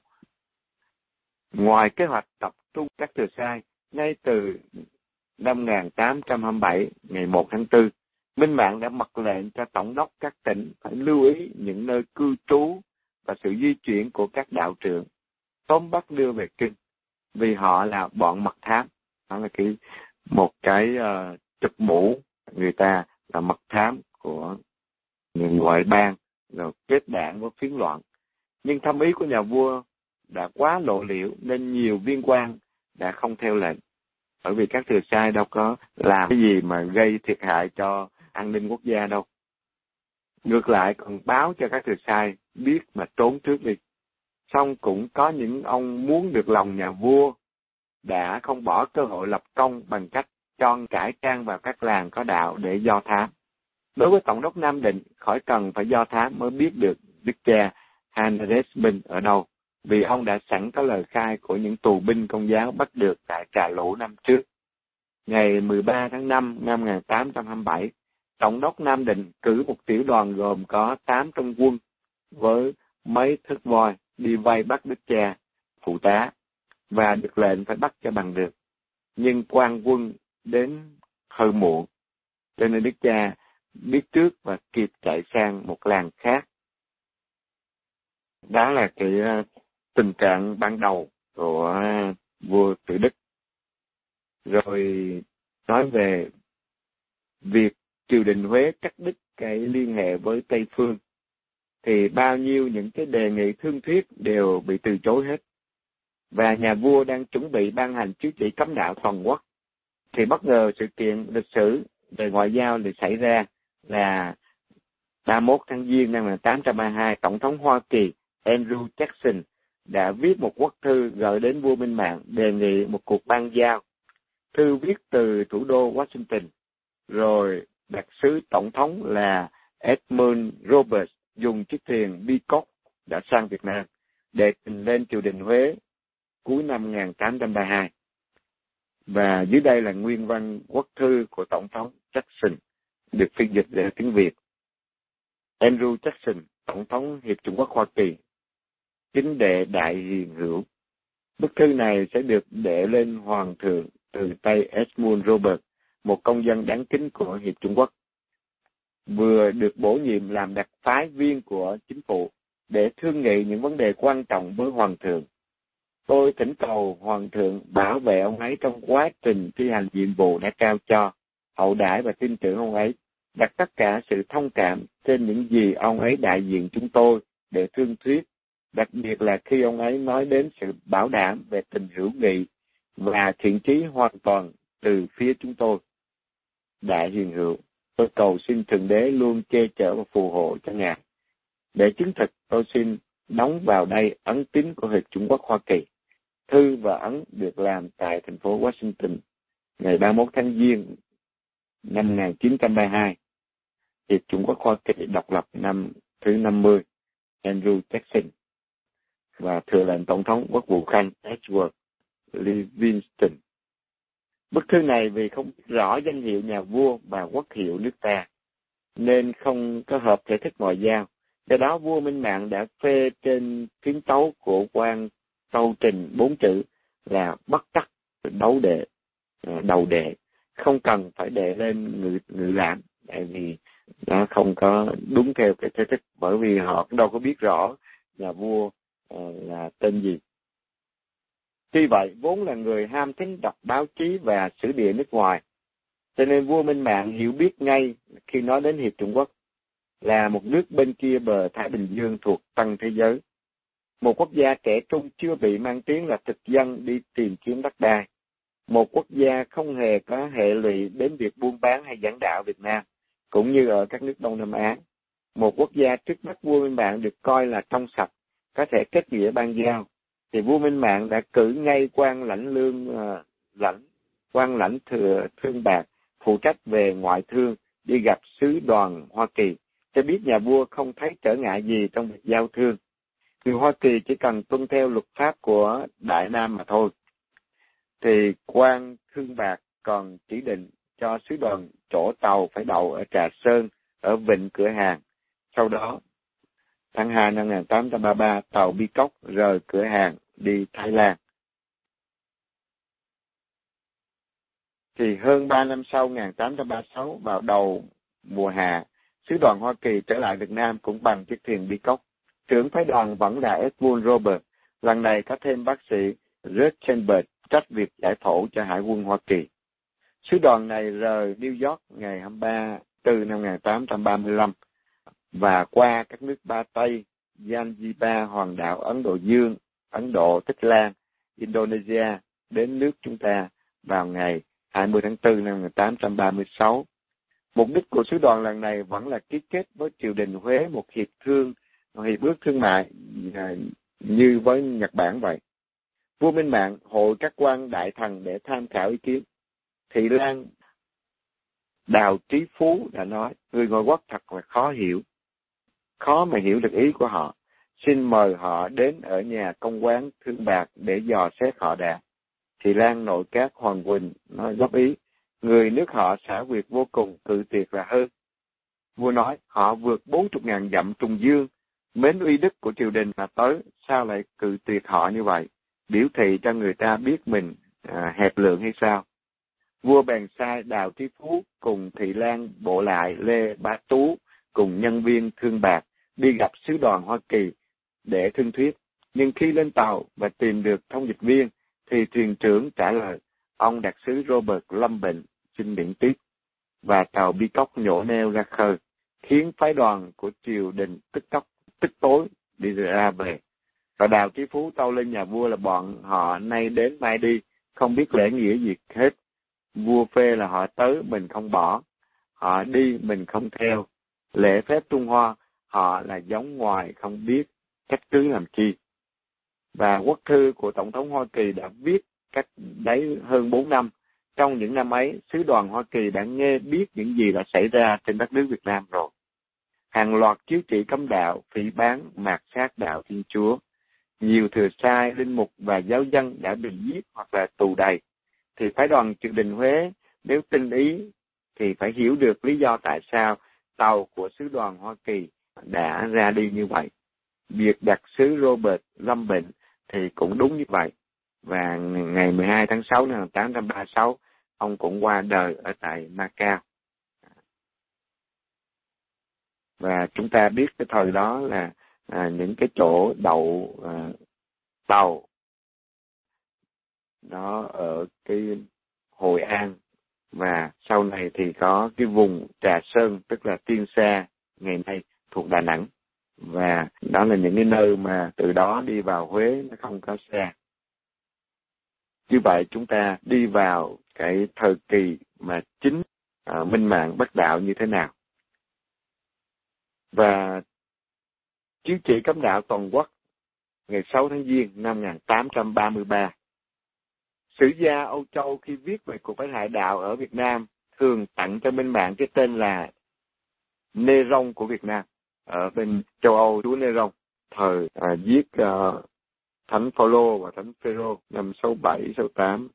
Ngoài kế hoạch tập trung các thừa sai, ngay từ năm một nghìn tám trăm hai mươi bảy, ngày một tháng tư, Minh Mạng đã mặc lệnh cho tổng đốc các tỉnh phải lưu ý những nơi cư trú và sự di chuyển của các đạo trưởng, tóm bắt đưa về kinh, vì họ là bọn mật thám. Đó là cái một cái uh, chụp mũ người ta là mật thám của những ngoại bang, rồi kết đảng với phiến loạn. Nhưng thâm ý của nhà vua đã quá lộ liễu nên nhiều viên quan đã không theo lệnh. Bởi vì các thừa sai đâu có làm cái gì mà gây thiệt hại cho an ninh quốc gia đâu. Ngược lại còn báo cho các thừa sai biết mà trốn trước đi. Xong cũng có những ông muốn được lòng nhà vua đã không bỏ cơ hội lập công bằng cách cho cải trang vào các làng có đạo để do thám. Đối với tổng đốc Nam Định, khỏi cần phải do thám mới biết được đức cha Hannesmin ở đâu, vì ông đã sẵn có lời khai của những tù binh Công giáo bắt được tại Trà Lũ năm trước. Ngày mười ba tháng năm năm một nghìn tám trăm hai mươi bảy, tổng đốc Nam Định cử một tiểu đoàn gồm có tám trăm quân với mấy thước voi đi vây bắt đức cha phụ tá và được lệnh phải bắt cho bằng được. Nhưng quan quân đến hơi muộn, cho nên đức cha biết trước và kịp chạy sang một làng khác. Đó là cái uh, tình trạng ban đầu của uh, vua Tự Đức. Rồi nói về việc triều đình Huế cắt đứt cái liên hệ với Tây Phương, thì bao nhiêu những cái đề nghị thương thuyết đều bị từ chối hết. Và nhà vua đang chuẩn bị ban hành chiếu chỉ cấm đạo toàn quốc, thì bất ngờ sự kiện lịch sử về ngoại giao thì xảy ra là ba mươi mốt tháng Giêng năm một nghìn tám trăm ba mươi hai, Tổng thống Hoa Kỳ Andrew Jackson đã viết một quốc thư gửi đến vua Minh Mạng đề nghị một cuộc bang giao. Thư viết từ thủ đô Washington, rồi đặc sứ tổng thống là Edmund Roberts dùng chiếc thuyền Peacock đã sang Việt Nam để trình lên triều đình Huế cuối năm một nghìn tám trăm ba mươi hai. Và dưới đây là nguyên văn quốc thư của Tổng thống Jackson, được phiên dịch ra tiếng Việt. Andrew Jackson, Tổng thống Hiệp Chủng quốc Hoa Kỳ, kính đệ đại hiền hữu. Bức thư này sẽ được đệ lên Hoàng thượng từ tay Edmund Roberts, một công dân đáng kính của Hiệp Chủng quốc, vừa được bổ nhiệm làm đặc phái viên của chính phủ để thương nghị những vấn đề quan trọng với Hoàng thượng. Tôi thỉnh cầu Hoàng thượng bảo vệ ông ấy trong quá trình thi hành nhiệm vụ đã trao cho, hậu đãi và tin tưởng ông ấy, đặt tất cả sự thông cảm trên những gì ông ấy đại diện chúng tôi để thương thuyết, đặc biệt là khi ông ấy nói đến sự bảo đảm về tình hữu nghị và thiện chí hoàn toàn từ phía chúng tôi. Đại hiền hữu, tôi cầu xin Thượng Đế luôn che chở và phù hộ cho Ngài. Để chứng thực, tôi xin đóng vào đây ấn tín của Hiệp Chủng quốc Hoa Kỳ. Thư và ấn được làm tại thành phố Washington ngày ba mươi mốt tháng Giêng năm một nghìn chín trăm ba mươi hai. Hiệp Chủng quốc Hoa Kỳ độc lập năm thứ năm mươi, Andrew Jackson. Và thừa lệnh Tổng thống Quốc vụ Khanh Edward Livingston. Bức thư này vì không rõ danh hiệu nhà vua và quốc hiệu nước ta, nên không có hợp thể thức ngoại giao. Do đó vua Minh Mạng đã phê trên phiến tấu của quan tâu trình bốn chữ là bất tắc đấu đệ, đầu đệ, không cần phải đệ lên ngự, ngự lãm, tại vì nó không có đúng theo cái thể thức, bởi vì họ cũng đâu có biết rõ nhà vua uh, là tên gì. Tuy vậy, vốn là người ham thích đọc báo chí và sử địa nước ngoài, cho nên vua Minh Mạng hiểu biết ngay khi nói đến Hiệp Trung Quốc là một nước bên kia bờ Thái Bình Dương thuộc tân thế giới. Một quốc gia trẻ trung chưa bị mang tiếng là thực dân đi tìm kiếm đất đai. Một quốc gia không hề có hệ lụy đến việc buôn bán hay giảng đạo Việt Nam, cũng như ở các nước Đông Nam Á. Một quốc gia trước mắt vua Minh Mạng được coi là trong sạch, có thể kết nghĩa ban giao, thì vua Minh Mạng đã cử ngay quan lãnh lương uh, lãnh quan lãnh thừa thương bạc phụ trách về ngoại thương đi gặp sứ đoàn Hoa Kỳ, cho biết nhà vua không thấy trở ngại gì trong việc giao thương. Người Hoa Kỳ chỉ cần tuân theo luật pháp của Đại Nam mà thôi. Thì quan thương bạc còn chỉ định cho sứ đoàn chỗ tàu phải đậu ở Trà Sơn, ở vịnh Cửa Hàng. Sau đó, tháng hai năm một nghìn tám trăm ba mươi ba, tàu Bi Cốc rời Cửa Hàng đi Thái Lan. Thì hơn ba năm sau, một nghìn tám trăm ba mươi sáu, vào đầu mùa hạ, sứ đoàn Hoa Kỳ trở lại Việt Nam cũng bằng chiếc thuyền Bi Cốc. Trưởng phái đoàn vẫn là Edward Robert, lần này có thêm bác sĩ Red Chambers trách việc giải phẫu cho Hải quân Hoa Kỳ. Sứ đoàn này rời New York ngày hai mươi ba tháng tư năm một nghìn tám trăm ba mươi lăm và qua các nước Ba Tây, Zanzibar, Hòn đảo Ấn Độ Dương, Ấn Độ, Tích Lan, Indonesia đến nước chúng ta vào ngày hai mươi tháng tư năm một nghìn tám trăm ba mươi sáu. Mục đích của sứ đoàn lần này vẫn là ký kết với triều đình Huế một hiệp thương, một hiệp ước thương mại như với Nhật Bản vậy. Vua Minh Mạng hội các quan đại thần để tham khảo ý kiến. Thị Lan Đào Trí Phú đã nói, người ngoại quốc thật là khó hiểu, khó mà hiểu được ý của họ. Xin mời họ đến ở nhà công quán Thương Bạc để dò xét họ đã. Thị Lan Nội Các Hoàng Quỳnh nói góp ý, người nước họ xảo quyệt vô cùng, cự tuyệt là hơn. Vua nói, họ vượt bốn mươi ngàn dặm trùng dương, mến uy đức của triều đình mà tới, sao lại cự tuyệt họ như vậy? Biểu thị cho người ta biết mình à, hẹp lượng hay sao? Vua bèn sai Đào Trí Phú cùng Thị Lan Bộ Lại Lê Bá Tú cùng nhân viên Thương Bạc đi gặp sứ đoàn Hoa Kỳ để thương thuyết. Nhưng khi lên tàu và tìm được thông dịch viên, thì thuyền trưởng trả lời, ông đặc sứ Robert lâm bệnh, xin miễn tiếp, và tàu Bi Cốc nhổ neo ra khơi, khiến phái đoàn của triều đình tức tốc, tức tối đi ra về. Và Đào Trí Phú tâu lên nhà vua là bọn họ nay đến mai đi, không biết lễ nghĩa gì hết. Vua phê là họ tới mình không bỏ, họ đi mình không theo. Lễ phép Trung Hoa, họ là giống ngoài không biết cách cứ làm chi. Và quốc thư của Tổng thống Hoa Kỳ đã viết cách đấy hơn bốn năm. Trong những năm ấy, sứ đoàn Hoa Kỳ đã nghe biết những gì đã xảy ra trên đất nước Việt Nam rồi. Hàng loạt chiếu trị cấm đạo, phỉ báng, mạt sát đạo Thiên Chúa. Nhiều thừa sai, linh mục và giáo dân đã bị giết hoặc là tù đầy. Thì phái đoàn triều đình Huế nếu tinh ý thì phải hiểu được lý do tại sao tàu của sứ đoàn Hoa Kỳ đã ra đi như vậy. Việc đặc sứ Robert lâm bệnh thì cũng đúng như vậy. Và ngày mười hai tháng sáu năm một nghìn tám trăm ba mươi sáu, ông cũng qua đời ở tại Macau. Và chúng ta biết cái thời đó là à, những cái chỗ đậu à, tàu đó ở cái Hội An, và sau này thì có cái vùng Trà Sơn, tức là Tiên Sa ngày nay thuộc Đà Nẵng. Và đó là những cái nơi mà từ đó đi vào Huế nó không có xa. Như vậy chúng ta đi vào cái thời kỳ mà chính uh, Minh Mạng bất đạo như thế nào. Và chiếu chỉ cấm đạo toàn quốc ngày sáu tháng Giêng năm một nghìn tám trăm ba mươi ba. Sử gia Âu Châu khi viết về cuộc phá hoại đạo ở Việt Nam thường tặng cho bên bạn cái tên là Nê-rông của Việt Nam. Ở bên châu Âu, chúa Nê-rông thời à, giết à, Thánh Phaolô và Thánh Phêrô năm sáu bảy, sáu tám.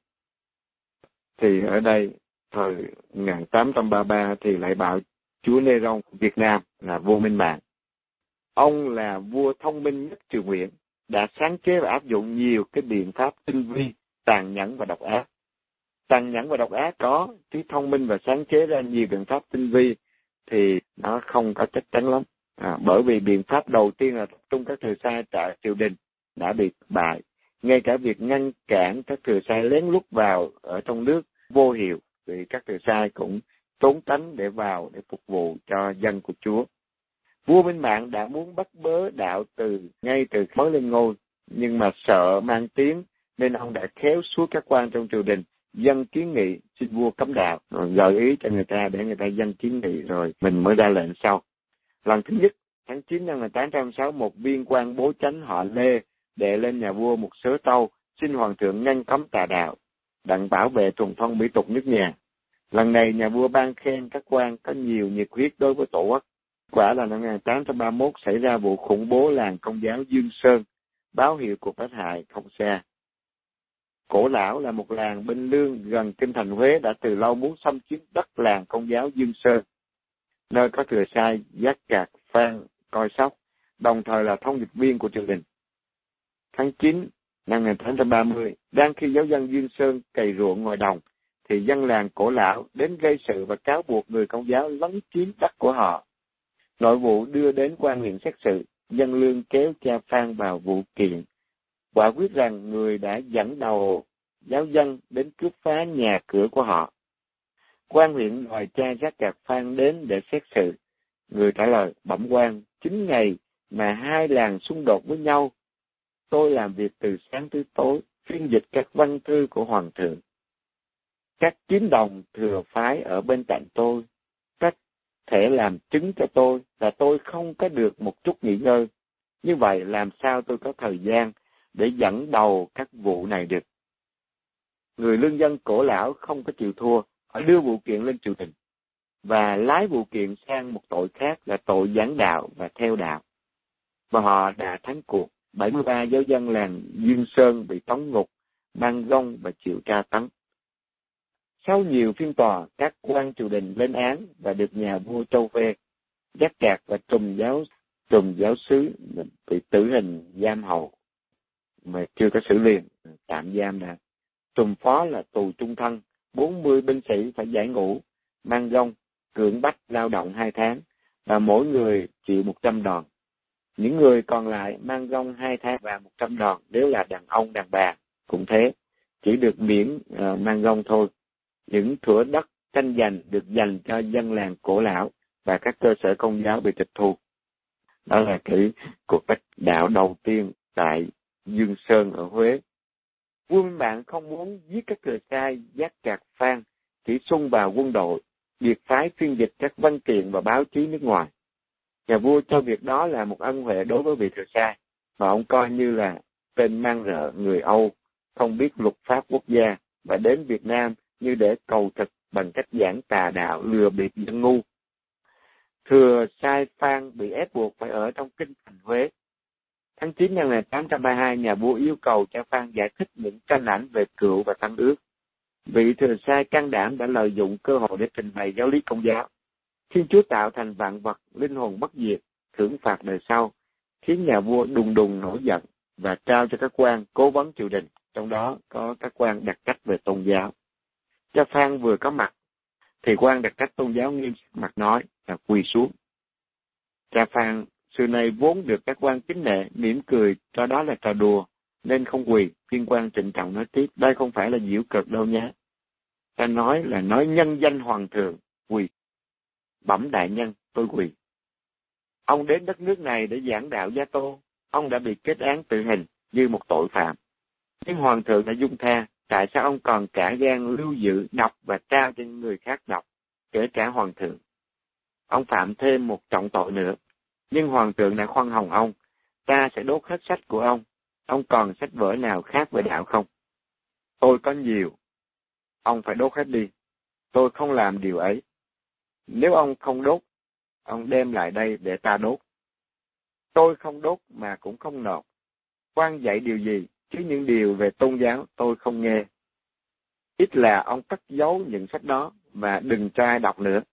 Thì ở đây thời một nghìn tám trăm ba mươi ba thì lại bảo chúa Nê-rông Việt Nam là vua Minh Mạng. Ông là vua thông minh nhất triều Nguyễn, đã sáng chế và áp dụng nhiều cái biện pháp tinh vi, tàn nhẫn và độc ác. Tàn nhẫn và độc ác có, chứ thông minh và sáng chế ra nhiều biện pháp tinh vi thì nó không có chắc chắn lắm. À, bởi vì biện pháp đầu tiên là tập trung các thừa sai tại triều đình đã bị bại. Ngay cả việc ngăn cản các thừa sai lén lút vào ở trong nước vô hiệu, vì các thừa sai cũng trốn tránh để vào để phục vụ cho dân của Chúa. Vua Minh Mạng đã muốn bắt bớ đạo từ ngay từ mới lên ngôi, nhưng mà sợ mang tiếng nên ông đã khéo suốt các quan trong triều đình dân kiến nghị xin vua cấm đạo, rồi gợi ý cho người ta để người ta dân kiến nghị rồi mình mới ra lệnh sau. Lần thứ nhất, tháng chín năm một nghìn tám trăm sáu mươi mốt, viên quan bố chánh họ Lê đệ lên nhà vua một sớ tâu xin hoàng thượng ngăn cấm tà đạo, đặng bảo vệ thuần phong mỹ tục nước nhà. Lần này nhà vua ban khen các quan có nhiều nhiệt huyết đối với tổ quốc. Quả là năm một nghìn tám trăm ba mươi mốt xảy ra vụ khủng bố làng Công giáo Dương Sơn, báo hiệu cuộc tác hại không xa. Cổ Lão là một làng bên lương gần kinh thành Huế đã từ lâu muốn xâm chiếm đất làng Công giáo Dương Sơn, nơi có thừa sai Giác Cạc Phan coi sóc, đồng thời là thông dịch viên của triều đình. Tháng chín năm một nghìn tám trăm ba mươi, đang khi giáo dân Dương Sơn cày ruộng ngoài đồng, thì dân làng Cổ Lão đến gây sự và cáo buộc người Công giáo lấn chiếm đất của họ. Nội vụ đưa đến quan huyện xét xử, dân lương kéo cha Phan vào vụ kiện, quả quyết rằng người đã dẫn đầu giáo dân đến cướp phá nhà cửa của họ. Quan huyện đòi cha Giác Cạc Phan đến để xét xử. Người trả lời: bẩm quan, chín ngày mà hai làng xung đột với nhau, tôi làm việc từ sáng tới tối, phiên dịch các văn thư của hoàng thượng. Các tín đồng thừa phái ở bên cạnh tôi, các thể làm chứng cho tôi là tôi không có được một chút nghỉ ngơi. Như vậy làm sao tôi có thời gian để dẫn đầu các vụ này được? Người lương dân Cổ Lão không có chịu thua, họ đưa vụ kiện lên triều đình và lái vụ kiện sang một tội khác là tội giảng đạo và theo đạo. Và họ đã thắng cuộc. bảy mươi ba giáo dân làng Dương Sơn bị tống ngục, mang gông và chịu tra tấn. Sau nhiều phiên tòa, các quan triều đình lên án và được nhà vua Châu phê. Giác Cạc và trùm giáo trùm giáo sứ bị tử hình giam hầu, mà chưa có xử liền, tạm giam đã. Trùm phó là tù trung thân, bốn mươi binh sĩ phải giải ngũ, mang gông, cưỡng bách lao động hai tháng, và mỗi người chịu một trăm đòn. Những người còn lại mang gông hai tháng và một trăm đòn, nếu là đàn ông đàn bà cũng thế, chỉ được miễn uh, mang gông thôi. Những thửa đất tranh giành được dành cho dân làng Cổ Lão và các cơ sở công giáo bị tịch thu. Đó là cái cuộc đánh đạo đầu tiên tại Dương Sơn ở Huế. Vua Minh Mạng không muốn giết các thừa sai Giác Cạc Phan, chỉ xung vào quân đội, biệt phái phiên dịch các văn kiện và báo chí nước ngoài. Nhà vua cho việc đó là một ân huệ đối với vị thừa sai, mà ông coi như là tên mang rợ người Âu, không biết luật pháp quốc gia, và đến Việt Nam như để cầu thực bằng cách giảng tà đạo lừa bịp dân ngu. Thừa sai Phan bị ép buộc phải ở trong kinh thành Huế. Tháng chín năm một nghìn tám trăm ba mươi hai, nhà vua yêu cầu cha Phan giải thích những tranh ảnh về cựu và tăng ước. Vị thừa sai can đảm đã lợi dụng cơ hội để trình bày giáo lý Công giáo. Thiên Chúa tạo thành vạn vật, linh hồn bất diệt, thưởng phạt đời sau, khiến nhà vua đùng đùng nổi giận và trao cho các quan cố vấn triều đình, trong đó có các quan đặc trách về tôn giáo. Cha Phan vừa có mặt, thì quan đặc trách tôn giáo nghiêm mặt nói là quỳ xuống. Cha Phan xưa nay vốn được các quan kính nể, mỉm cười cho đó là trò đùa, nên không quỳ. Viên quan trịnh trọng nói tiếp: đây không phải là giễu cợt đâu nhé. Ta nói là nói nhân danh hoàng thượng, quỳ. Bẩm đại nhân, tôi quỳ. Ông đến đất nước này để giảng đạo Gia Tô, ông đã bị kết án tử hình như một tội phạm. Nhưng hoàng thượng đã dung tha, tại sao ông còn cả gan lưu giữ, đọc và trao cho người khác đọc, kể cả hoàng thượng? Ông phạm thêm một trọng tội nữa, nhưng hoàng thượng đã khoan hồng ông, ta sẽ đốt hết sách của ông. Ông còn sách vở nào khác về đạo không? Tôi có nhiều, ông phải đốt hết đi. tôi không làm điều ấy. Nếu ông không đốt, ông đem lại đây để ta đốt. Tôi không đốt mà cũng không nộp. Quan dạy điều gì, chứ những điều về tôn giáo tôi không nghe. Ít là ông cất giấu những sách đó và đừng cho ai đọc nữa.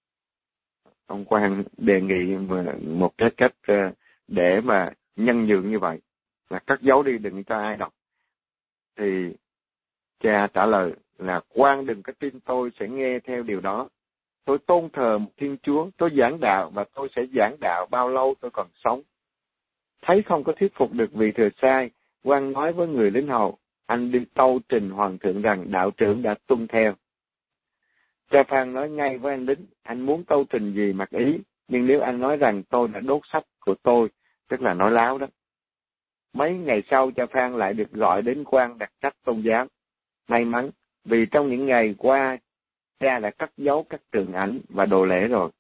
Ông Quang đề nghị một cái cách để mà nhân nhượng như vậy, là cất giấu đi, đừng cho ai đọc. Thì cha trả lời là Quang đừng có tin tôi sẽ nghe theo điều đó. Tôi tôn thờ một Thiên Chúa, tôi giảng đạo và tôi sẽ giảng đạo bao lâu tôi còn sống. Thấy không có thuyết phục được vị thừa sai, Quang nói với người lính hầu, anh đi tâu trình hoàng thượng rằng đạo trưởng đã tuân theo. Cha Phan nói ngay với anh lính, anh muốn tâu trình gì mặc ý, nhưng nếu anh nói rằng tôi đã đốt sách của tôi, tức là nói láo đó. Mấy ngày sau cha Phan lại được gọi đến quan đặc trách tôn giáo. May mắn, vì trong những ngày qua, cha đã cất giấu các tượng ảnh và đồ lễ rồi.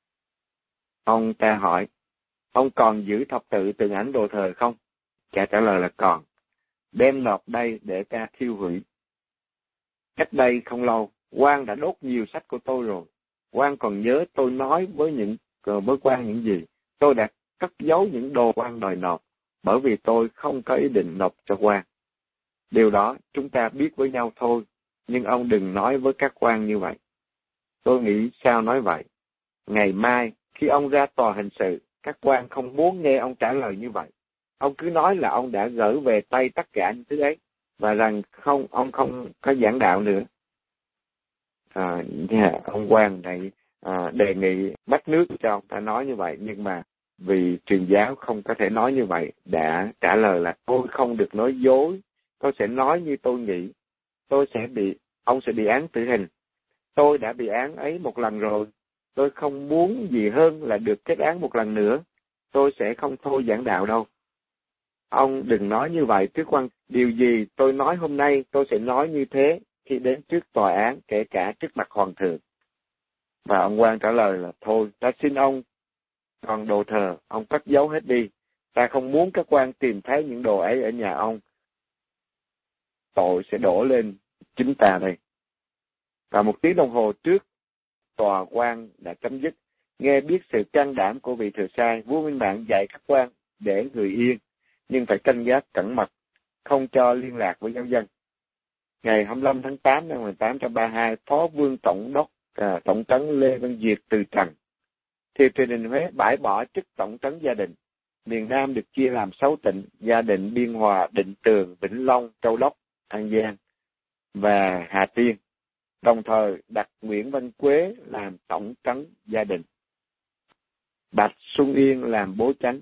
Ông ta hỏi, ông còn giữ thập tự tượng ảnh đồ thờ không? Cha trả lời là còn. Đem nộp đây để ta thiêu hủy. Cách đây không lâu, Quang đã đốt nhiều sách của tôi rồi. Quang còn nhớ tôi nói với những với Quang những gì. Tôi đã cất giấu những đồ Quang đòi nộp, bởi vì tôi không có ý định nộp cho Quang. Điều đó chúng ta biết với nhau thôi, nhưng ông đừng nói với các quan như vậy. Tôi nghĩ sao nói vậy? Ngày mai, khi ông ra tòa hình sự, các quan không muốn nghe ông trả lời như vậy. Ông cứ nói là ông đã gửi về tay tất cả những thứ ấy, và rằng không, ông không có giảng đạo nữa. À, yeah, ông quan này à, đề nghị bắt nước cho ông ta nói như vậy, nhưng mà vì truyền giáo không có thể nói như vậy, đã trả lời là tôi không được nói dối, tôi sẽ nói như tôi nghĩ, tôi sẽ bị, ông sẽ bị án tử hình. Tôi đã bị án ấy một lần rồi, tôi không muốn gì hơn là được kết án một lần nữa, tôi sẽ không thôi giảng đạo đâu. Ông đừng nói như vậy trước quan, điều gì tôi nói hôm nay tôi sẽ nói như thế khi đến trước tòa án, kể cả trước mặt hoàng thượng. Và ông quan trả lời là thôi, ta xin ông, còn đồ thờ, ông cất giấu hết đi. Ta không muốn các quan tìm thấy những đồ ấy ở nhà ông. Tội sẽ đổ lên chính ta đây. Và một tiếng đồng hồ trước, tòa quan đã chấm dứt. Nghe biết sự can đảm của vị thừa sai, vua Minh Mạng dạy các quan để người yên, nhưng phải canh gác cẩn mật, không cho liên lạc với giáo dân. Ngày hai mươi lăm tháng tám năm một nghìn tám trăm ba mươi hai, Phó Vương Tổng đốc à, Tổng trấn Lê Văn Diệt từ trần. Thì triều đình Huế bãi bỏ chức tổng trấn Gia Định. Miền Nam được chia làm sáu tỉnh: Gia Định, Biên Hòa, Định Tường, Vĩnh Long, Châu Đốc, An Giang và Hà Tiên. Đồng thời đặt Nguyễn Văn Quế làm tổng trấn Gia Định, Bạch Xuân Yên làm bố chánh,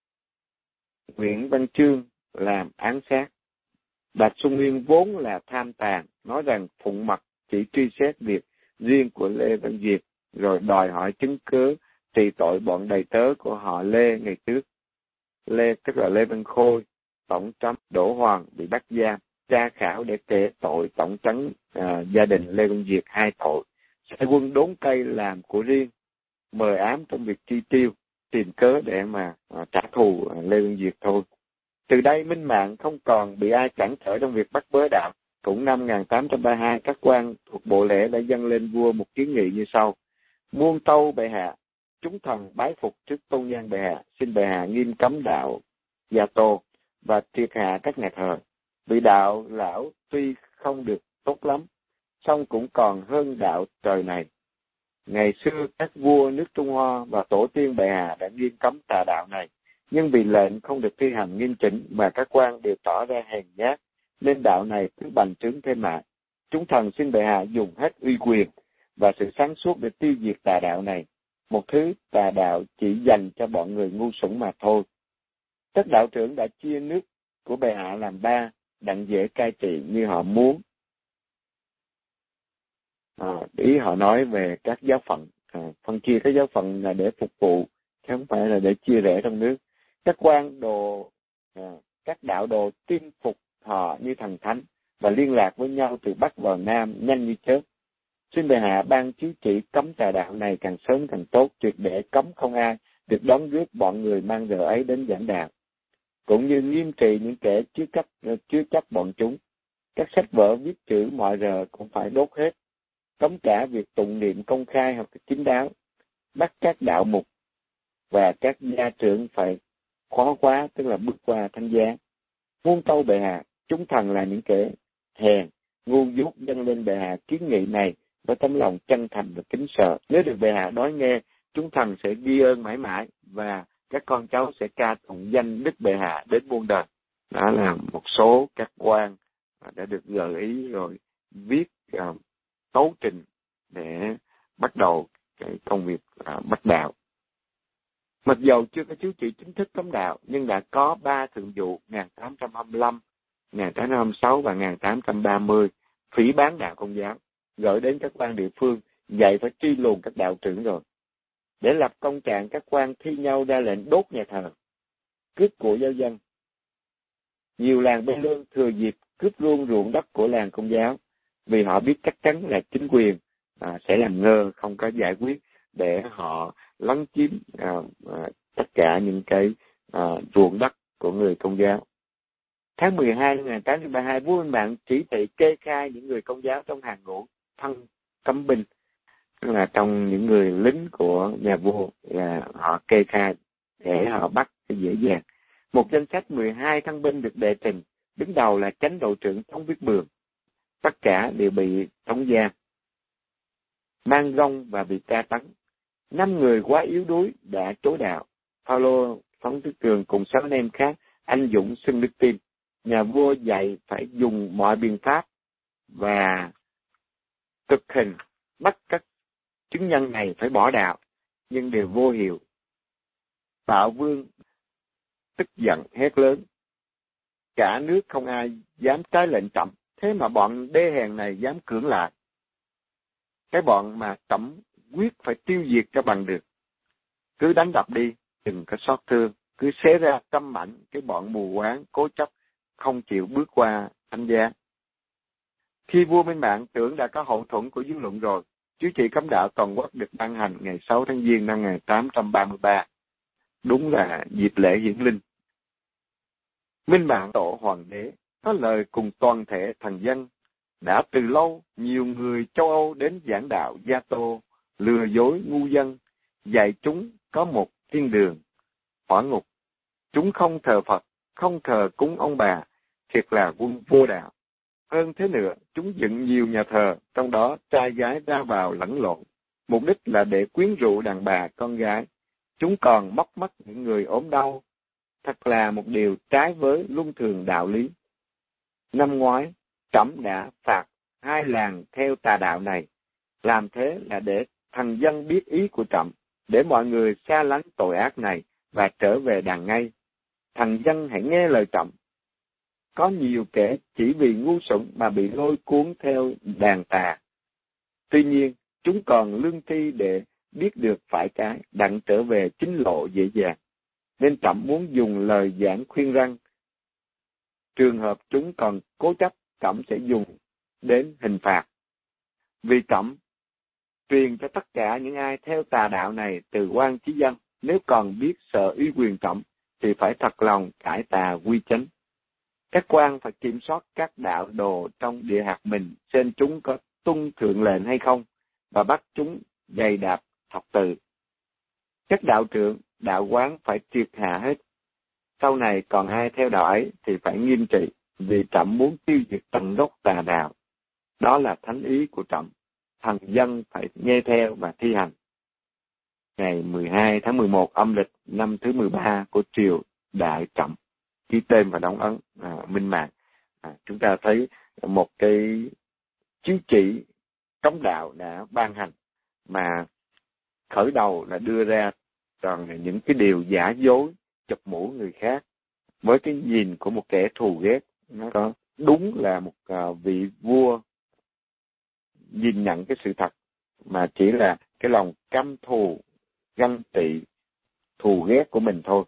Nguyễn Văn Chương làm án sát. Bạch Xuân Yên vốn là tham tàn, nói rằng Phụng Mật chỉ truy xét việc riêng của Lê Văn Diệt, rồi đòi hỏi chứng cứ trị tội bọn đầy tớ của họ Lê ngày trước. Lê tức là Lê Văn Khôi, tổng trấn Đỗ Hoàng bị bắt giam, tra khảo để kể tội tổng trấn à, Gia Định Lê Văn Diệt hai tội, sai quân đốn cây làm của riêng, mời ám trong việc chi tiêu, tìm cớ để mà à, trả thù à, Lê Văn Diệt thôi. Từ đây Minh Mạng không còn bị ai cản trở trong việc bắt bớ đạo. Cũng năm một nghìn tám trăm ba mươi hai, các quan thuộc bộ lễ đã dâng lên vua một kiến nghị như sau: muôn tâu bệ hạ, chúng thần bái phục trước tôn nhan bệ hạ, xin bệ hạ nghiêm cấm đạo Gia Tô và triệt hạ các nhà thờ. Vì đạo lão tuy không được tốt lắm, song cũng còn hơn đạo trời này. Ngày xưa các vua nước Trung Hoa và tổ tiên bệ hạ đã nghiêm cấm tà đạo này, nhưng vì lệnh không được thi hành nghiêm chỉnh mà các quan đều tỏ ra hèn nhát, nên đạo này cứ bành trướng thêm mà. Chúng thần xin bệ hạ dùng hết uy quyền và sự sáng suốt để tiêu diệt tà đạo này, một thứ tà đạo chỉ dành cho bọn người ngu xuẩn mà thôi. Các đạo trưởng đã chia nước của bệ hạ làm ba, đặng dễ cai trị như họ muốn. À, ý họ nói về các giáo phận, à, phân chia các giáo phận là để phục vụ, chứ không phải là để chia rẽ trong nước. Các quan đồ, à, các đạo đồ tin phục họ như thần thánh và liên lạc với nhau từ Bắc vào Nam nhanh như chớp. Xin bệ hạ ban chiếu chỉ cấm tà đạo này càng sớm càng tốt, tuyệt để cấm không ai được đón rước bọn người mang giờ ấy đến giảng đạo, cũng như nghiêm trị những kẻ chứa chấp chứa chấp bọn chúng. Các sách vở viết chữ mọi giờ cũng phải đốt hết. cấm cả việc tụng niệm công khai hoặc kín đáo, bắt các đạo mục và các gia trưởng phải khó quá, tức là bước qua thánh giá. Muôn tâu bệ hạ, chúng thần là những kẻ hèn, ngu dốt dâng lên bệ hạ kiến nghị này với tấm lòng chân thành và kính sợ. Nếu được bệ hạ đói nghe, chúng thần sẽ ghi ơn mãi mãi và các con cháu sẽ ca tụng danh đức bệ hạ đến muôn đời. Đó là một số các quan đã được gợi ý rồi viết uh, tấu trình để bắt đầu cái công việc uh, bắt đạo. Mặc dầu chưa có chiếu chỉ chính thức cấm đạo, nhưng đã có ba thượng vụ một nghìn tám trăm hai mươi lăm, một nghìn tám trăm hai mươi sáu và một nghìn tám trăm ba mươi phỉ báng đạo Công giáo, gửi đến các quan địa phương dạy phải truy lùng các đạo trưởng rồi. Để lập công trạng, các quan thi nhau ra lệnh đốt nhà thờ, cướp của giáo dân. Nhiều làng Bê Lương thừa dịp cướp luôn ruộng đất của làng Công giáo, vì họ biết chắc chắn là chính quyền à, sẽ làm ngơ, không có giải quyết, để họ lấn chiếm à, à, tất cả những cái à, ruộng đất của người Công giáo. Tháng mười hai năm một nghìn tám trăm ba mươi hai, vua Minh Mạng chỉ thị kê khai những người Công giáo trong hàng ngũ thân cấm binh, tức là trong những người lính của nhà vua, là họ kê khai để họ bắt dễ dàng. Một danh sách mười hai thân binh được đệ trình, đứng đầu là chánh đội trưởng Tống Viết Bường. Tất cả đều bị tống giam, mang gông và bị tra tấn. Năm người quá yếu đuối đã chối đạo. Phaolô, Phóng Đức Cường cùng sáu anh em khác anh dũng xưng đức tin. Nhà vua dạy phải dùng mọi biện pháp và thực hình bắt các chứng nhân này phải bỏ đạo, nhưng đều vô hiệu. Tạo Vương tức giận hét lớn: cả nước không ai dám trái lệnh Trẫm, thế mà bọn đê hèn này dám cưỡng lại. Cái bọn mà Trẫm quyết phải tiêu diệt cho bằng được. Cứ đánh đập đi, đừng có xót thương, cứ xé ra trăm mảnh cái bọn mù quáng cố chấp không chịu bước qua thánh giá. Khi vua Minh Mạng tưởng đã có hậu thuẫn của dư luận rồi, chiếu chỉ cấm đạo toàn quốc được ban hành ngày sáu tháng Giêng năm một nghìn tám trăm ba mươi ba. Đúng là dịp lễ hiển linh. Minh Mạng tổ hoàng đế có lời cùng toàn thể thần dân. Đã từ lâu nhiều người châu Âu đến giảng đạo Gia Tô, lừa dối ngu dân, dạy chúng có một thiên đường, hỏa ngục. Chúng không thờ Phật, không thờ cúng ông bà, thiệt là quân vô đạo. Hơn thế nữa, chúng dựng nhiều nhà thờ, trong đó trai gái ra vào lẫn lộn, mục đích là để quyến rũ đàn bà con gái. Chúng còn móc mắt những người ốm đau, thật là một điều trái với luân thường đạo lý. Năm ngoái, Trẫm đã phạt hai làng theo tà đạo này, làm thế là để thần dân biết ý của Trẫm, để mọi người xa lánh tội ác này và trở về đàn ngay. Thần dân hãy nghe lời Trẫm. Có nhiều kẻ chỉ vì ngu xuẩn mà bị lôi cuốn theo đàn tà. Tuy nhiên, chúng còn lương tri để biết được phải trái, đặng trở về chính lộ dễ dàng. Nên Trẫm muốn dùng lời giảng khuyên răn. Trường hợp chúng còn cố chấp, Trẫm sẽ dùng đến hình phạt. Vì Trẫm truyền cho tất cả những ai theo tà đạo này từ quan chí dân, nếu còn biết sợ uy quyền Trẫm, thì phải thật lòng cải tà quy chánh. Các quan phải kiểm soát các đạo đồ trong địa hạt mình, xem chúng có tuân thượng lệnh hay không, và bắt chúng dày đạp thọc từ. Các đạo trưởng, đạo quán phải triệt hạ hết. Sau này còn ai theo đạo ấy thì phải nghiêm trị, vì Trẫm muốn tiêu diệt tận gốc tà đạo. Đó là thánh ý của Trẫm. Thần dân phải nghe theo và thi hành. Ngày mười hai tháng mười một âm lịch năm thứ mười ba của triều Đại Trẫm, ký tên và đóng ấn à, Minh Mạng. À, chúng ta thấy một cái chiếu chỉ cấm đạo đã ban hành, mà khởi đầu là đưa ra toàn những cái điều giả dối, chụp mũ người khác với cái nhìn của một kẻ thù ghét. Nó có đúng là một uh, vị vua nhìn nhận cái sự thật, mà chỉ là cái lòng căm thù, ganh tị, thù ghét của mình thôi.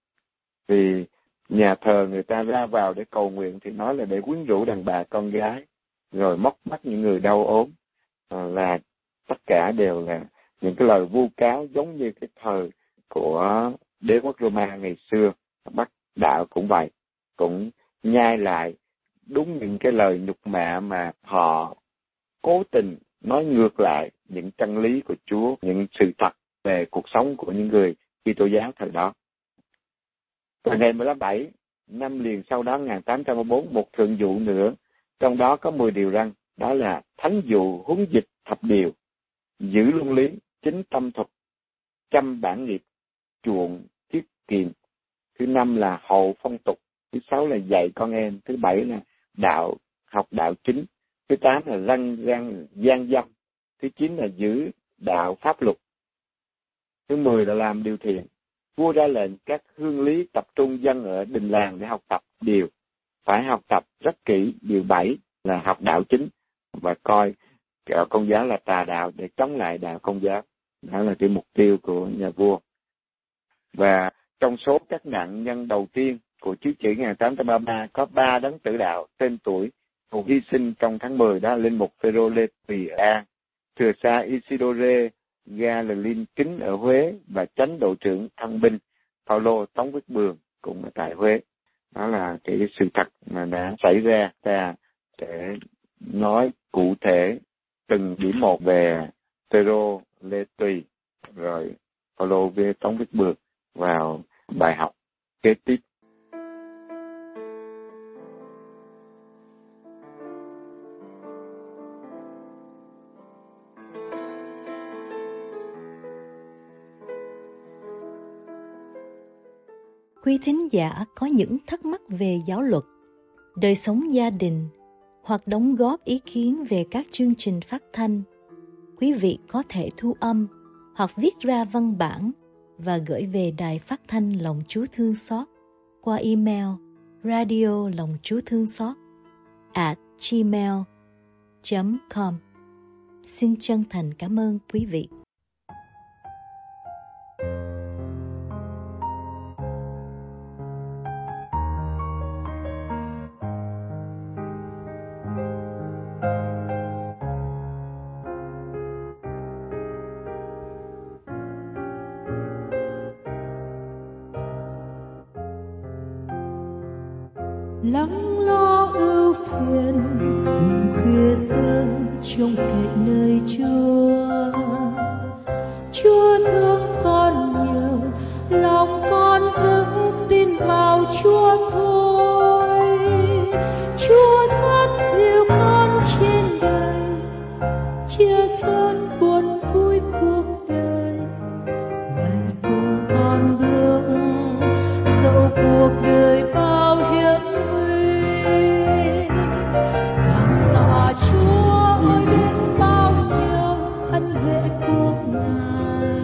Vì nhà thờ người ta ra vào để cầu nguyện thì nói là để quyến rũ đàn bà con gái, rồi móc mắt những người đau ốm, à, là tất cả đều là những cái lời vu cáo giống như cái thời của đế quốc Roma ngày xưa. Bắc đạo cũng vậy, cũng nhai lại đúng những cái lời nhục mạ mà họ cố tình nói ngược lại những chân lý của Chúa, những sự thật về cuộc sống của những người Kitô giáo thời đó. Và ngày mười lăm bảy, năm liền sau đó, một nghìn tám trăm ba mươi bốn, một thượng dụ nữa, trong đó có mười điều răn, đó là thánh dụ huấn dịch thập điều, giữ luân lý, chính tâm thuật, chăm bản nghiệp, chuộng tiết kiệm. Thứ năm là hậu phong tục. Thứ sáu là dạy con em. Thứ bảy là đạo, học đạo chính. Thứ tám là răn răn gian dâm. Thứ chín là giữ đạo pháp luật. Thứ mười là làm điều thiện. Vua ra lệnh các hương lý tập trung dân ở đình làng để học tập điều. Phải học tập rất kỹ. Điều bảy là học đạo chính và coi đạo Công giáo là tà đạo để chống lại đạo Công giáo. Đó là cái mục tiêu của nhà vua. Và trong số các nạn nhân đầu tiên của Chiếu chỉ một nghìn tám trăm ba mươi ba có ba đấng tử đạo tên tuổi cùng hy sinh trong tháng mười, đó là linh mục Phêrô Lê Tùy An, thừa sa Isidore Galilin Kính ở Huế và chánh đội trưởng thân binh Paulo Tống Viết Bường cũng ở tại Huế. Đó là cái sự thật mà đã xảy ra. Ta sẽ nói cụ thể từng điểm một về Phêrô Lê Tùy rồi Paulo V Tống Viết Bường vào bài học kế tiếp. Quý thính giả có những thắc mắc về giáo luật, đời sống gia đình hoặc đóng góp ý kiến về các chương trình phát thanh, quý vị có thể thu âm hoặc viết ra văn bản và gửi về Đài Phát thanh Lòng Chúa Thương Xót qua email radio lòng chúa thương xót at gmail chấm com. Xin chân thành cảm ơn quý vị. Lắng lo ưu phiền từng khuya sớm trông cậy nơi Chúa. Chúa thương con nhiều, lòng con vững tin vào Chúa thôi. Chúa rất dìu con trên đời, chia sớt buồn vui cuộc đời. Ngài cùng con bước dẫu cuộc đời bao hiểm nguy. Cảm tạ Chúa ơi biết bao nhiêu ân huệ của Ngài.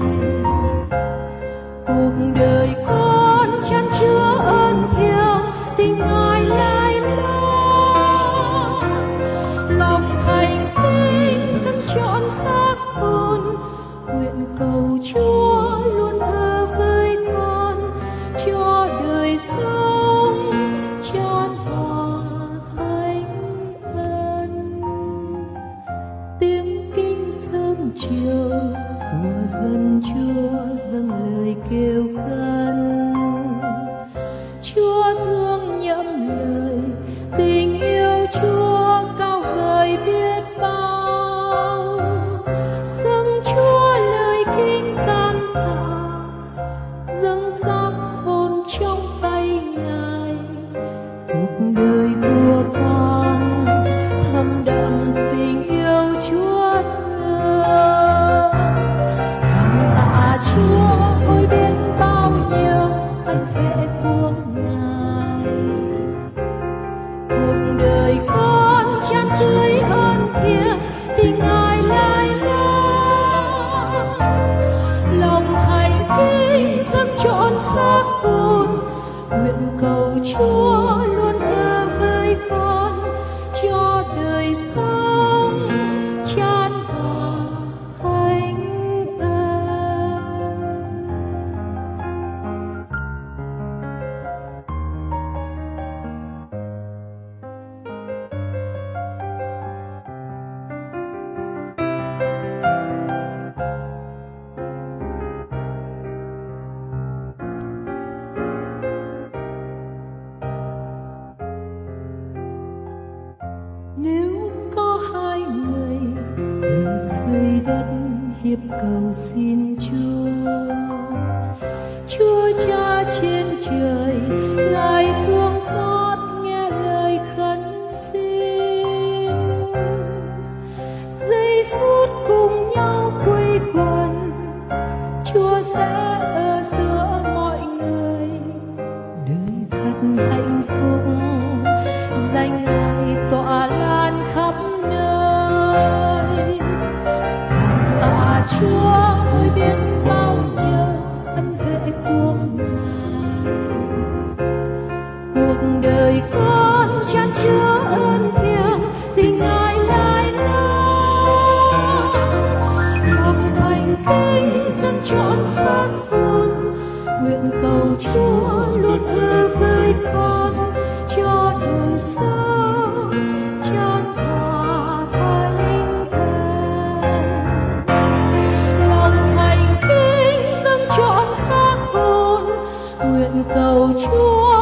Cuộc đời con chan chứa ơn thiêng, tình Ngài lai lo. Lòng thành kính dâng trọn xác hồn, nguyện cầu Chúa luôn ở với con, cho đời sống trọn hòa thánh ân. Tiếng kinh sớm chiều của dân Chúa dâng lời kêu khấn. Chúa thương nhậm lời, tình yêu Chúa cao vời biết bao. Dâng Chúa lời kính cảm tạ, dâng xác hồn trong tay Ngài. Cuộc đời của con thầm đậm tình yêu Chúa thương. Cảm tạ Chúa ôi biết bao nhiêu ân huệ của Ngài. Cuộc đời con chan tươi ơn thiêng, tình Ngài lai lo. Lòng thành kính dâng trọn xác hồn, nguyện cầu Chúa luôn ở với con, cho đời sống chan hòa thánh ân. cầu xin Chúa. Chúa Cha trên trời, Ngài thương xót nghe lời khấn xin. Giây phút cùng nhau quây quần, Chúa sẽ ở giữa mọi người. Đời thật hạnh phúc, danh Ngài tỏa lan khắp nơi. Cảm tạ Chúa ôi biết bao nhiêu ân huệ của Ngài. Cuộc đời con chan chứa ơn thiêng thì Ngài lại lo. Lòng thành kính dâng trọn xác hồn, nguyện cầu Chúa luôn ở với con cho đời sống chan hòa thánh thần. Lòng thành kính dâng trọn xác hồn, nguyện cầu Chúa